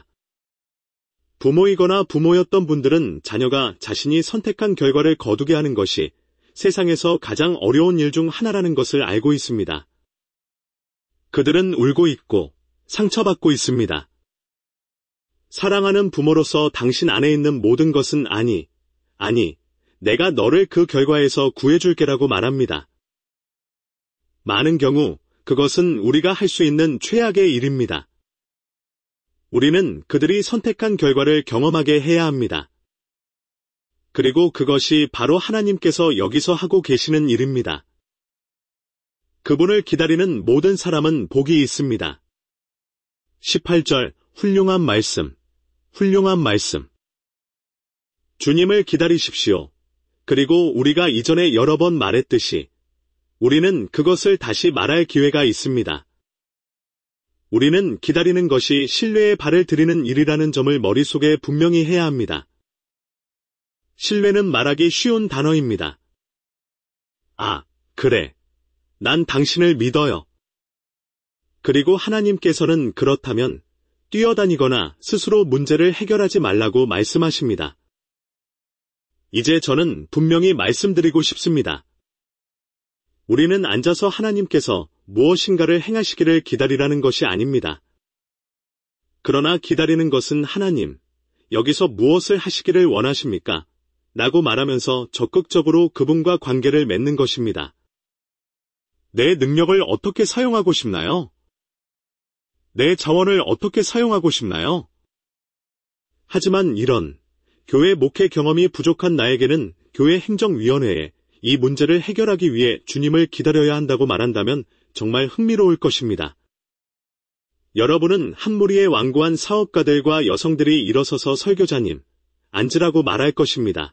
부모이거나 부모였던 분들은 자녀가 자신이 선택한 결과를 거두게 하는 것이 세상에서 가장 어려운 일 중 하나라는 것을 알고 있습니다. 그들은 울고 있고 상처받고 있습니다. 사랑하는 부모로서 당신 안에 있는 모든 것은 아니, 아니, 내가 너를 그 결과에서 구해줄게라고 말합니다. 많은 경우 그것은 우리가 할 수 있는 최악의 일입니다. 우리는 그들이 선택한 결과를 경험하게 해야 합니다. 그리고 그것이 바로 하나님께서 여기서 하고 계시는 일입니다. 그분을 기다리는 모든 사람은 복이 있습니다. 십팔 절, 훌륭한 말씀, 훌륭한 말씀. 주님을 기다리십시오. 그리고 우리가 이전에 여러 번 말했듯이 우리는 그것을 다시 말할 기회가 있습니다. 우리는 기다리는 것이 신뢰의 발을 들이는 일이라는 점을 머릿속에 분명히 해야 합니다. 신뢰는 말하기 쉬운 단어입니다. 아, 그래. 난 당신을 믿어요. 그리고 하나님께서는 그렇다면 뛰어다니거나 스스로 문제를 해결하지 말라고 말씀하십니다. 이제 저는 분명히 말씀드리고 싶습니다. 우리는 앉아서 하나님께서 무엇인가를 행하시기를 기다리라는 것이 아닙니다. 그러나 기다리는 것은 하나님, 여기서 무엇을 하시기를 원하십니까? 라고 말하면서 적극적으로 그분과 관계를 맺는 것입니다. 내 능력을 어떻게 사용하고 싶나요? 내 자원을 어떻게 사용하고 싶나요? 하지만 이런 교회 목회 경험이 부족한 나에게는 교회 행정위원회에 이 문제를 해결하기 위해 주님을 기다려야 한다고 말한다면 정말 흥미로울 것입니다. 여러분은 한 무리의 완고한 사업가들과 여성들이 일어서서 설교자님, 앉으라고 말할 것입니다.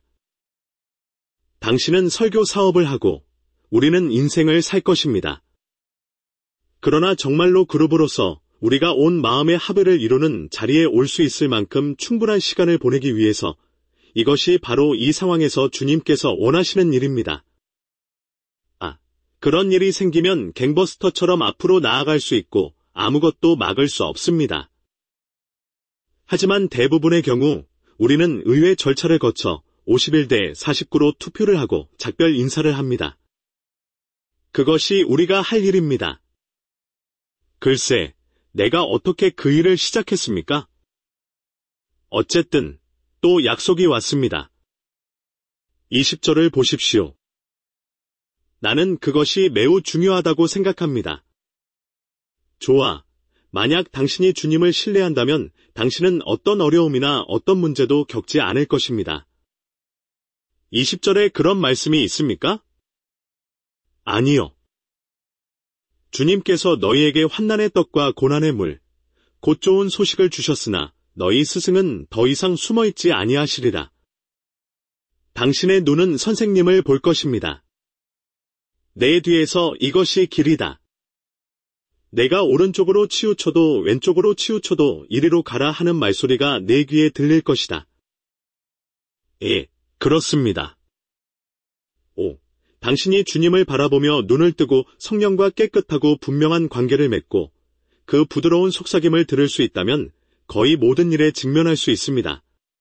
당신은 설교 사업을 하고 우리는 인생을 살 것입니다. 그러나 정말로 그룹으로서 우리가 온 마음의 합의를 이루는 자리에 올 수 있을 만큼 충분한 시간을 보내기 위해서 이것이 바로 이 상황에서 주님께서 원하시는 일입니다. 아, 그런 일이 생기면 갱버스터처럼 앞으로 나아갈 수 있고 아무것도 막을 수 없습니다. 하지만 대부분의 경우 우리는 의회 절차를 거쳐 오십일 대 사십구로 투표를 하고 작별 인사를 합니다. 그것이 우리가 할 일입니다. 글쎄, 내가 어떻게 그 일을 시작했습니까? 어쨌든 또 약속이 왔습니다. 이십 절을 보십시오. 나는 그것이 매우 중요하다고 생각합니다. 좋아. 만약 당신이 주님을 신뢰한다면 당신은 어떤 어려움이나 어떤 문제도 겪지 않을 것입니다. 이십 절에 그런 말씀이 있습니까? 아니요. 주님께서 너희에게 환난의 떡과 고난의 물, 곧 좋은 소식을 주셨으나 너희 스승은 더 이상 숨어있지 아니하시리라. 당신의 눈은 선생님을 볼 것입니다. 내 뒤에서 이것이 길이다. 내가 오른쪽으로 치우쳐도 왼쪽으로 치우쳐도 이리로 가라 하는 말소리가 내 귀에 들릴 것이다. 예, 그렇습니다. 오, 당신이 주님을 바라보며 눈을 뜨고 성령과 깨끗하고 분명한 관계를 맺고 그 부드러운 속삭임을 들을 수 있다면 거의 모든 일에 직면할 수 있습니다.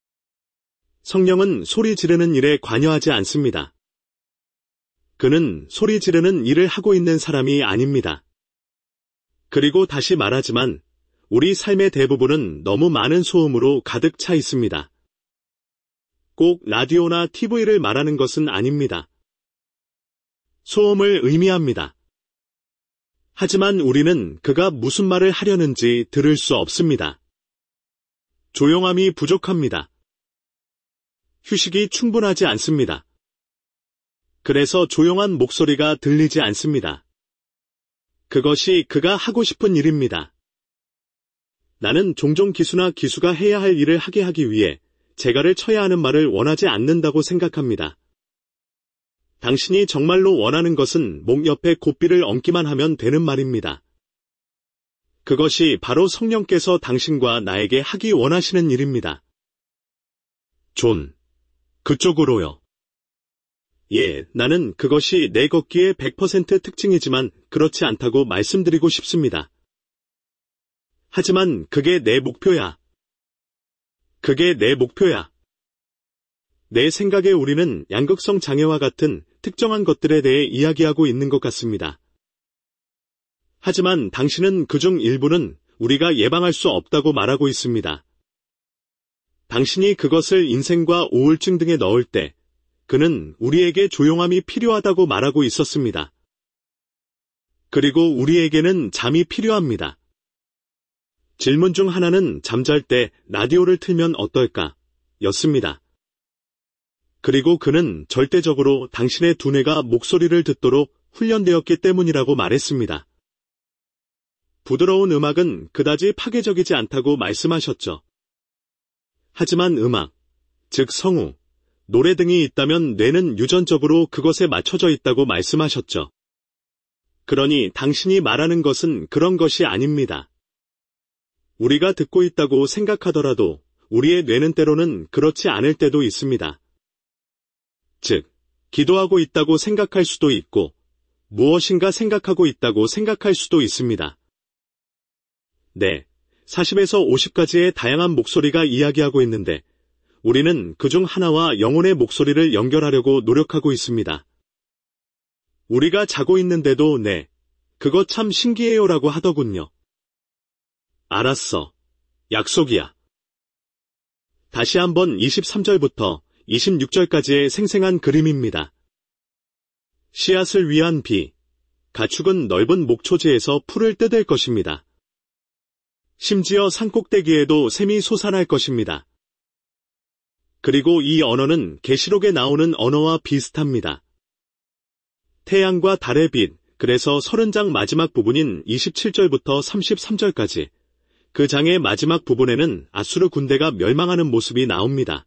성령은 소리 지르는 일에 관여하지 않습니다. 그는 소리 지르는 일을 하고 있는 사람이 아닙니다. 그리고 다시 말하지만 우리 삶의 대부분은 너무 많은 소음으로 가득 차 있습니다. 꼭 라디오나 티비를 말하는 것은 아닙니다. 소음을 의미합니다. 하지만 우리는 그가 무슨 말을 하려는지 들을 수 없습니다. 조용함이 부족합니다. 휴식이 충분하지 않습니다. 그래서 조용한 목소리가 들리지 않습니다. 그것이 그가 하고 싶은 일입니다. 나는 종종 기수나 기수가 해야 할 일을 하게 하기 위해 재갈을 쳐야 하는 말을 원하지 않는다고 생각합니다. 당신이 정말로 원하는 것은 목 옆에 고삐를 얹기만 하면 되는 말입니다. 그것이 바로 성령께서 당신과 나에게 하기 원하시는 일입니다. 존, 그쪽으로요. 예, 나는 그것이 내 걷기의 백 퍼센트 특징이지만 그렇지 않다고 말씀드리고 싶습니다. 하지만 그게 내 목표야. 그게 내 목표야. 내 생각에 우리는 양극성 장애와 같은 특정한 것들에 대해 이야기하고 있는 것 같습니다. 하지만 당신은 그중 일부는 우리가 예방할 수 없다고 말하고 있습니다. 당신이 그것을 인생과 우울증 등에 넣을 때 그는 우리에게 조용함이 필요하다고 말하고 있었습니다. 그리고 우리에게는 잠이 필요합니다. 질문 중 하나는 잠잘 때 라디오를 틀면 어떨까? 였습니다. 그리고 그는 절대적으로 당신의 두뇌가 목소리를 듣도록 훈련되었기 때문이라고 말했습니다. 부드러운 음악은 그다지 파괴적이지 않다고 말씀하셨죠. 하지만 음악, 즉 성우, 노래 등이 있다면 뇌는 유전적으로 그것에 맞춰져 있다고 말씀하셨죠. 그러니 당신이 말하는 것은 그런 것이 아닙니다. 우리가 듣고 있다고 생각하더라도 우리의 뇌는 때로는 그렇지 않을 때도 있습니다. 즉, 기도하고 있다고 생각할 수도 있고 무엇인가 생각하고 있다고 생각할 수도 있습니다. 네, 사십에서 오십까지의 다양한 목소리가 이야기하고 있는데 우리는 그중 하나와 영혼의 목소리를 연결하려고 노력하고 있습니다. 우리가 자고 있는데도 네, 그거 참 신기해요라고 하더군요. 알았어. 약속이야. 다시 한번 이십삼 절부터 이십육 절까지의 생생한 그림입니다. 씨앗을 위한 비, 가축은 넓은 목초지에서 풀을 뜯을 것입니다. 심지어 산꼭대기에도 샘이 솟아날 것입니다. 그리고 이 언어는 계시록에 나오는 언어와 비슷합니다. 태양과 달의 빛, 그래서 서른 장 마지막 부분인 이십칠 절부터 삼십삼 절까지 그 장의 마지막 부분에는 아수르 군대가 멸망하는 모습이 나옵니다.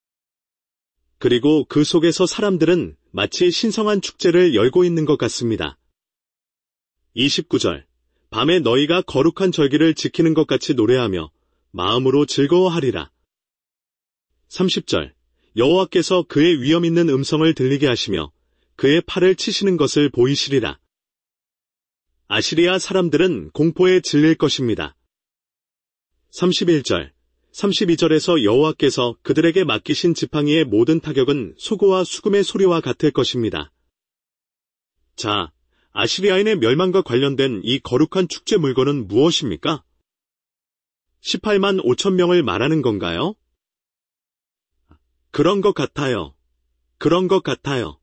그리고 그 속에서 사람들은 마치 신성한 축제를 열고 있는 것 같습니다. 이십구 절, 밤에 너희가 거룩한 절기를 지키는 것 같이 노래하며 마음으로 즐거워하리라. 삼십 절, 여호와께서 그의 위엄 있는 음성을 들리게 하시며 그의 팔을 치시는 것을 보이시리라. 아시리아 사람들은 공포에 질릴 것입니다. 삼십일 절, 삼십이 절에서 여호와께서 그들에게 맡기신 지팡이의 모든 타격은 소고와 수금의 소리와 같을 것입니다. 자, 아시리아인의 멸망과 관련된 이 거룩한 축제 물건은 무엇입니까? 십팔만 오천 명을 말하는 건가요? 그런 것 같아요. 그런 것 같아요.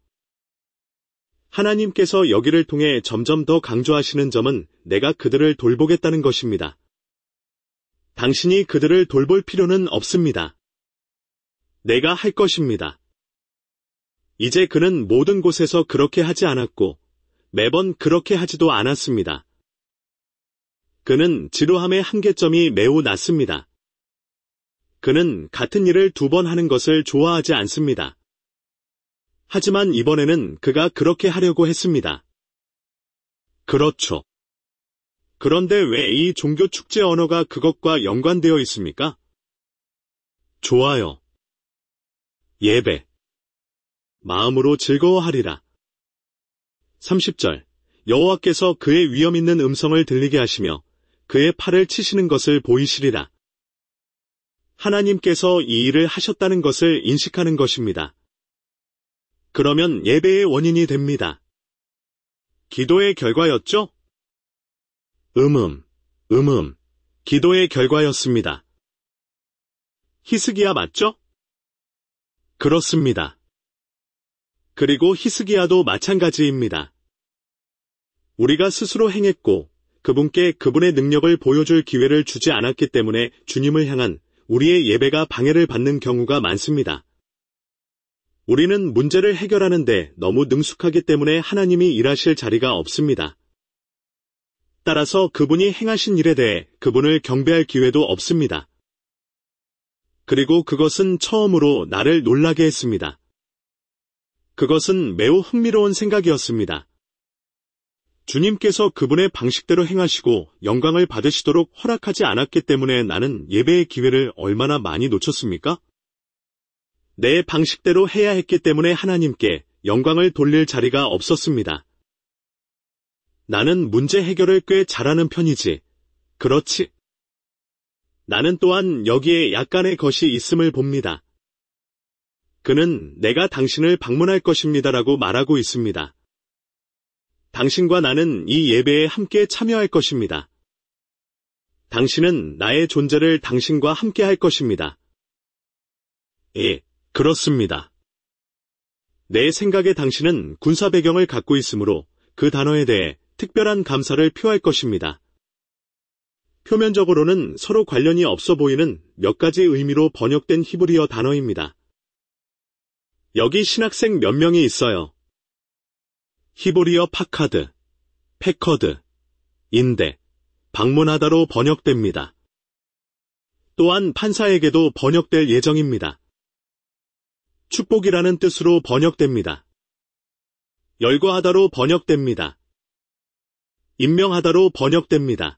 하나님께서 여기를 통해 점점 더 강조하시는 점은 내가 그들을 돌보겠다는 것입니다. 당신이 그들을 돌볼 필요는 없습니다. 내가 할 것입니다. 이제 그는 모든 곳에서 그렇게 하지 않았고 매번 그렇게 하지도 않았습니다. 그는 지루함의 한계점이 매우 낮습니다. 그는 같은 일을 두 번 하는 것을 좋아하지 않습니다. 하지만 이번에는 그가 그렇게 하려고 했습니다. 그렇죠. 그런데 왜 이 종교 축제 언어가 그것과 연관되어 있습니까? 좋아요. 예배. 마음으로 즐거워하리라. 삼십 절, 여호와께서 그의 위엄 있는 음성을 들리게 하시며 그의 팔을 치시는 것을 보이시리라. 하나님께서 이 일을 하셨다는 것을 인식하는 것입니다. 그러면 예배의 원인이 됩니다. 기도의 결과였죠? 음음, 음음, 기도의 결과였습니다. 히스기야 맞죠? 그렇습니다. 그리고 히스기야도 마찬가지입니다. 우리가 스스로 행했고 그분께 그분의 능력을 보여줄 기회를 주지 않았기 때문에 주님을 향한 우리의 예배가 방해를 받는 경우가 많습니다. 우리는 문제를 해결하는데 너무 능숙하기 때문에 하나님이 일하실 자리가 없습니다. 따라서 그분이 행하신 일에 대해 그분을 경배할 기회도 없습니다. 그리고 그것은 처음으로 나를 놀라게 했습니다. 그것은 매우 흥미로운 생각이었습니다. 주님께서 그분의 방식대로 행하시고 영광을 받으시도록 허락하지 않았기 때문에 나는 예배의 기회를 얼마나 많이 놓쳤습니까? 내 방식대로 해야 했기 때문에 하나님께 영광을 돌릴 자리가 없었습니다. 나는 문제 해결을 꽤 잘하는 편이지. 그렇지. 나는 또한 여기에 약간의 것이 있음을 봅니다. 그는 내가 당신을 방문할 것입니다라고 말하고 있습니다. 당신과 나는 이 예배에 함께 참여할 것입니다. 당신은 나의 존재를 당신과 함께 할 것입니다. 예, 그렇습니다. 내 생각에 당신은 군사 배경을 갖고 있으므로 그 단어에 대해 특별한 감사를 표할 것입니다. 표면적으로는 서로 관련이 없어 보이는 몇 가지 의미로 번역된 히브리어 단어입니다. 여기 신학생 몇 명이 있어요. 히브리어 파카드, 패커드, 인데, 방문하다로 번역됩니다. 또한 판사에게도 번역될 예정입니다. 축복이라는 뜻으로 번역됩니다. 열거하다로 번역됩니다. 임명하다로 번역됩니다.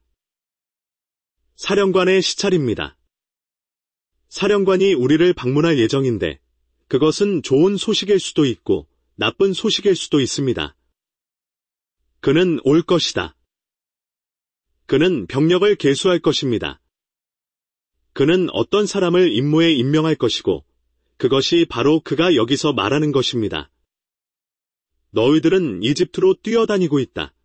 사령관의 시찰입니다. 사령관이 우리를 방문할 예정인데 그것은 좋은 소식일 수도 있고 나쁜 소식일 수도 있습니다. 그는 올 것이다. 그는 병력을 계수할 것입니다. 그는 어떤 사람을 임무에 임명할 것이고 그것이 바로 그가 여기서 말하는 것입니다. 너희들은 이집트로 뛰어다니고 있다.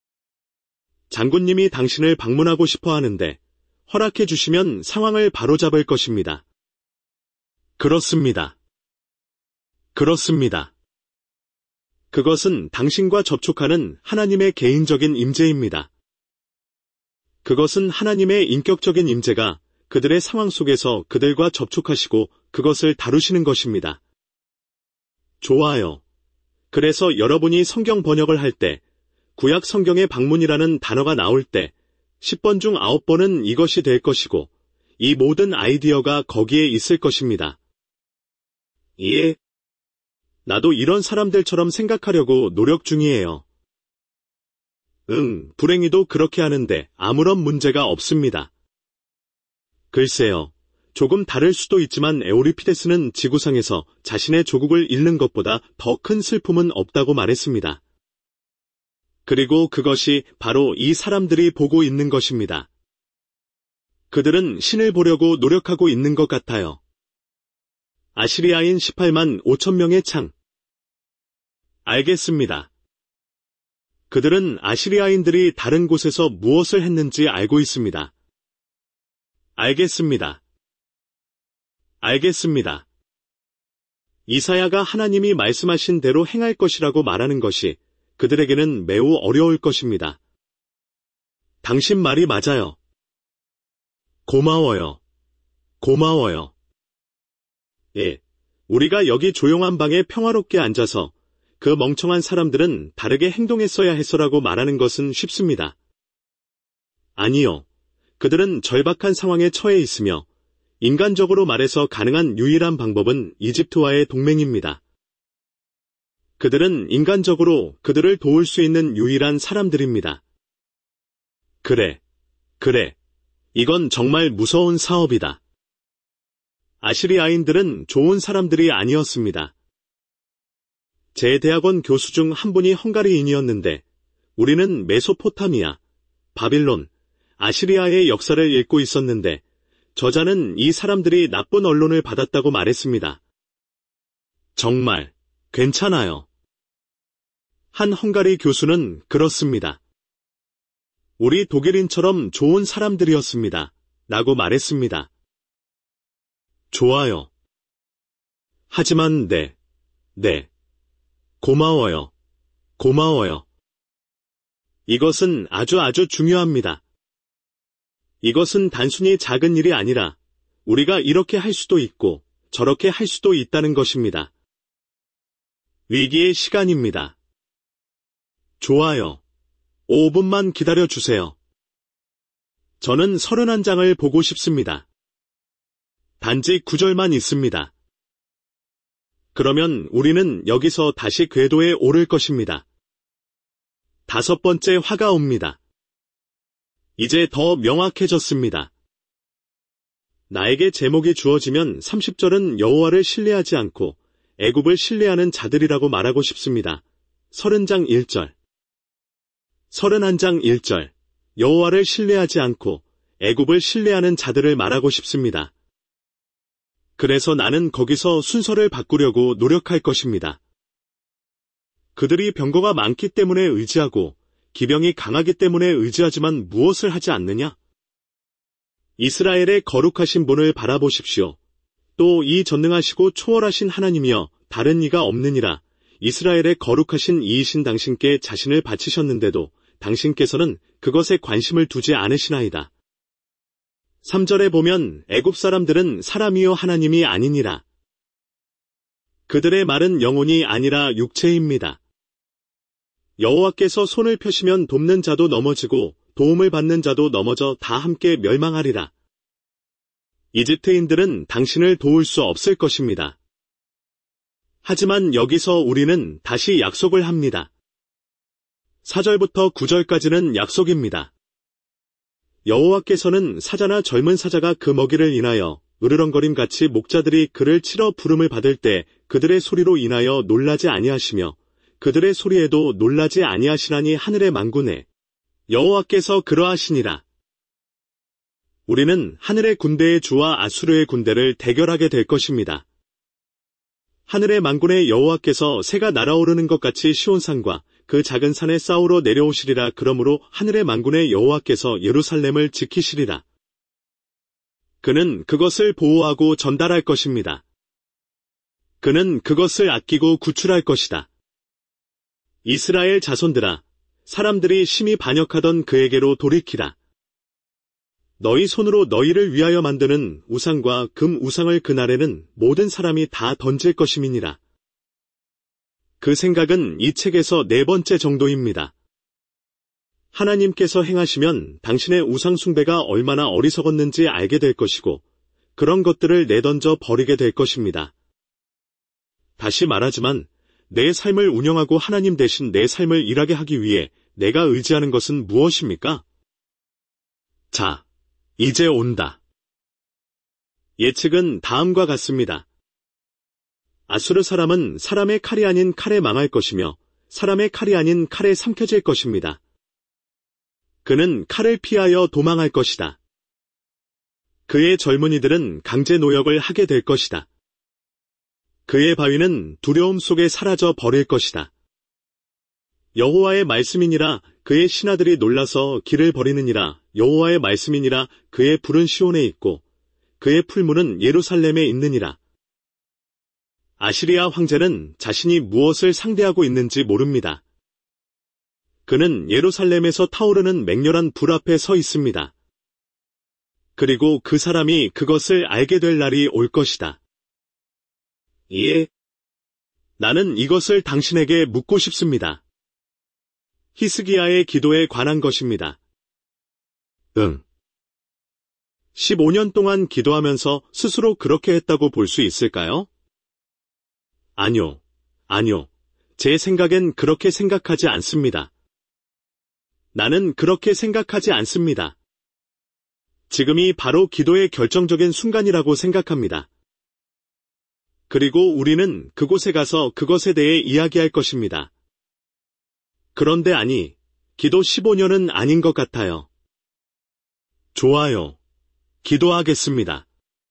장군님이 당신을 방문하고 싶어 하는데 허락해 주시면 상황을 바로잡을 것입니다. 그렇습니다. 그렇습니다. 그것은 당신과 접촉하는 하나님의 개인적인 임재입니다. 그것은 하나님의 인격적인 임재가 그들의 상황 속에서 그들과 접촉하시고 그것을 다루시는 것입니다. 좋아요. 그래서 여러분이 성경 번역을 할 때 구약 성경의 방문이라는 단어가 나올 때 십 번 중 아홉 번은 이것이 될 것이고 이 모든 아이디어가 거기에 있을 것입니다. 예. 나도 이런 사람들처럼 생각하려고 노력 중이에요. 응, 불행히도 그렇게 하는데 아무런 문제가 없습니다. 글쎄요. 조금 다를 수도 있지만 에우리피데스는 지구상에서 자신의 조국을 잃는 것보다 더 큰 슬픔은 없다고 말했습니다. 그리고 그것이 바로 이 사람들이 보고 있는 것입니다. 그들은 신을 보려고 노력하고 있는 것 같아요. 아시리아인 십팔만 오천 명의 창. 알겠습니다. 그들은 아시리아인들이 다른 곳에서 무엇을 했는지 알고 있습니다. 알겠습니다. 알겠습니다. 이사야가 하나님이 말씀하신 대로 행할 것이라고 말하는 것이 그들에게는 매우 어려울 것입니다. 당신 말이 맞아요. 고마워요. 고마워요. 예, 우리가 여기 조용한 방에 평화롭게 앉아서 그 멍청한 사람들은 다르게 행동했어야 했어라고 말하는 것은 쉽습니다. 아니요. 그들은 절박한 상황에 처해 있으며 인간적으로 말해서 가능한 유일한 방법은 이집트와의 동맹입니다. 그들은 인간적으로 그들을 도울 수 있는 유일한 사람들입니다. 그래, 그래. 이건 정말 무서운 사업이다. 아시리아인들은 좋은 사람들이 아니었습니다. 제 대학원 교수 중 한 분이 헝가리인이었는데 우리는 메소포타미아, 바빌론, 아시리아의 역사를 읽고 있었는데 저자는 이 사람들이 나쁜 언론을 받았다고 말했습니다. 정말 괜찮아요. 한 헝가리 교수는 그렇습니다. 우리 독일인처럼 좋은 사람들이었습니다. 라고 말했습니다. 좋아요. 하지만 네, 네. 고마워요. 고마워요. 이것은 아주 아주 중요합니다. 이것은 단순히 작은 일이 아니라 우리가 이렇게 할 수도 있고 저렇게 할 수도 있다는 것입니다. 위기의 시간입니다. 좋아요. 오 분만 기다려 주세요. 저는 서른한 장을 보고 싶습니다. 단지 구 절만 있습니다. 그러면 우리는 여기서 다시 궤도에 오를 것입니다. 다섯 번째 화가 옵니다. 이제 더 명확해졌습니다. 나에게 제목이 주어지면 삼십 절은 여호와를 신뢰하지 않고 애굽을 신뢰하는 자들이라고 말하고 싶습니다. 서른 장 일 절. 서른한 장 일 절. 여호와를 신뢰하지 않고 애굽을 신뢰하는 자들을 말하고 싶습니다. 그래서 나는 거기서 순서를 바꾸려고 노력할 것입니다. 그들이 병거가 많기 때문에 의지하고 기병이 강하기 때문에 의지하지만 무엇을 하지 않느냐? 이스라엘의 거룩하신 분을 바라보십시오. 또 이 전능하시고 초월하신 하나님이여 다른 이가 없느니라. 이스라엘의 거룩하신 이이신 당신께 자신을 바치셨는데도 당신께서는 그것에 관심을 두지 않으시나이다. 삼 절에 보면 애굽 사람들은 사람이요 하나님이 아니니라. 그들의 말은 영혼이 아니라 육체입니다. 여호와께서 손을 펴시면 돕는 자도 넘어지고 도움을 받는 자도 넘어져 다 함께 멸망하리라. 이집트인들은 당신을 도울 수 없을 것입니다. 하지만 여기서 우리는 다시 약속을 합니다. 사 절부터 구 절까지는 약속입니다. 여호와께서는 사자나 젊은 사자가 그 먹이를 인하여 으르렁거림같이 목자들이 그를 치러 부름을 받을 때 그들의 소리로 인하여 놀라지 아니하시며 그들의 소리에도 놀라지 아니하시나니 하늘의 만군에 여호와께서 그러하시니라. 우리는 하늘의 군대의 주와 아수르의 군대를 대결하게 될 것입니다. 하늘의 만군의 여호와께서 새가 날아오르는 것 같이 시온산과 그 작은 산에 싸우러 내려오시리라. 그러므로 하늘의 만군의 여호와께서 예루살렘을 지키시리라. 그는 그것을 보호하고 전달할 것입니다. 그는 그것을 아끼고 구출할 것이다. 이스라엘 자손들아, 사람들이 심히 반역하던 그에게로 돌이키라. 너희 손으로 너희를 위하여 만드는 우상과 금 우상을 그날에는 모든 사람이 다 던질 것임이니라. 그 생각은 이 책에서 네 번째 정도입니다. 하나님께서 행하시면 당신의 우상 숭배가 얼마나 어리석었는지 알게 될 것이고 그런 것들을 내던져 버리게 될 것입니다. 다시 말하지만 내 삶을 운영하고 하나님 대신 내 삶을 일하게 하기 위해 내가 의지하는 것은 무엇입니까? 자, 이제 온다. 예측은 다음과 같습니다. 아수르 사람은 사람의 칼이 아닌 칼에 망할 것이며 사람의 칼이 아닌 칼에 삼켜질 것입니다. 그는 칼을 피하여 도망할 것이다. 그의 젊은이들은 강제 노역을 하게 될 것이다. 그의 바위는 두려움 속에 사라져 버릴 것이다. 여호와의 말씀이니라 그의 신하들이 놀라서 길을 버리느니라. 여호와의 말씀이니라 그의 불은 시온에 있고 그의 풀무는 예루살렘에 있느니라. 아시리아 황제는 자신이 무엇을 상대하고 있는지 모릅니다. 그는 예루살렘에서 타오르는 맹렬한 불 앞에 서 있습니다. 그리고 그 사람이 그것을 알게 될 날이 올 것이다. 예. 나는 이것을 당신에게 묻고 싶습니다. 히스기야의 기도에 관한 것입니다. 응. 십오 년 동안 기도하면서 스스로 그렇게 했다고 볼 수 있을까요? 아니요, 아니요. 제 생각엔 그렇게 생각하지 않습니다. 나는 그렇게 생각하지 않습니다. 지금이 바로 기도의 결정적인 순간이라고 생각합니다. 그리고 우리는 그곳에 가서 그것에 대해 이야기할 것입니다. 그런데 아니, 기도 십오 년은 아닌 것 같아요. 좋아요. 기도하겠습니다.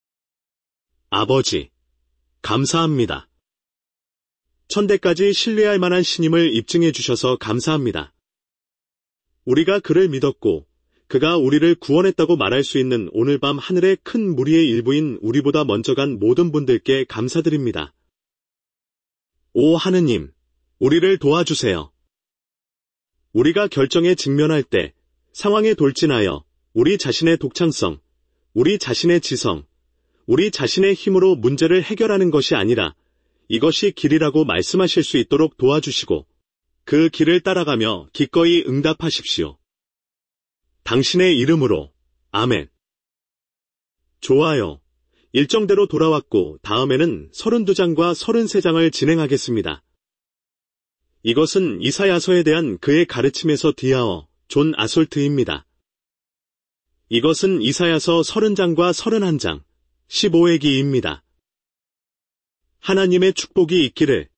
아버지, 감사합니다. 천대까지 신뢰할 만한 신임을 입증해 주셔서 감사합니다. 우리가 그를 믿었고 그가 우리를 구원했다고 말할 수 있는 오늘 밤 하늘의 큰 무리의 일부인 우리보다 먼저 간 모든 분들께 감사드립니다. 오 하느님, 우리를 도와주세요. 우리가 결정에 직면할 때 상황에 돌진하여 우리 자신의 독창성, 우리 자신의 지성, 우리 자신의 힘으로 문제를 해결하는 것이 아니라 이것이 길이라고 말씀하실 수 있도록 도와주시고 그 길을 따라가며 기꺼이 응답하십시오. 당신의 이름으로 아멘. 좋아요. 일정대로 돌아왔고 다음에는 서른두 장과 서른세 장을 진행하겠습니다. 이것은 이사야서에 대한 그의 가르침에서 디아어, 존 아솔트입니다. 이것은 이사야서 서른 장과 서른한 장, 십오 회기입니다. 하나님의 축복이 있기를.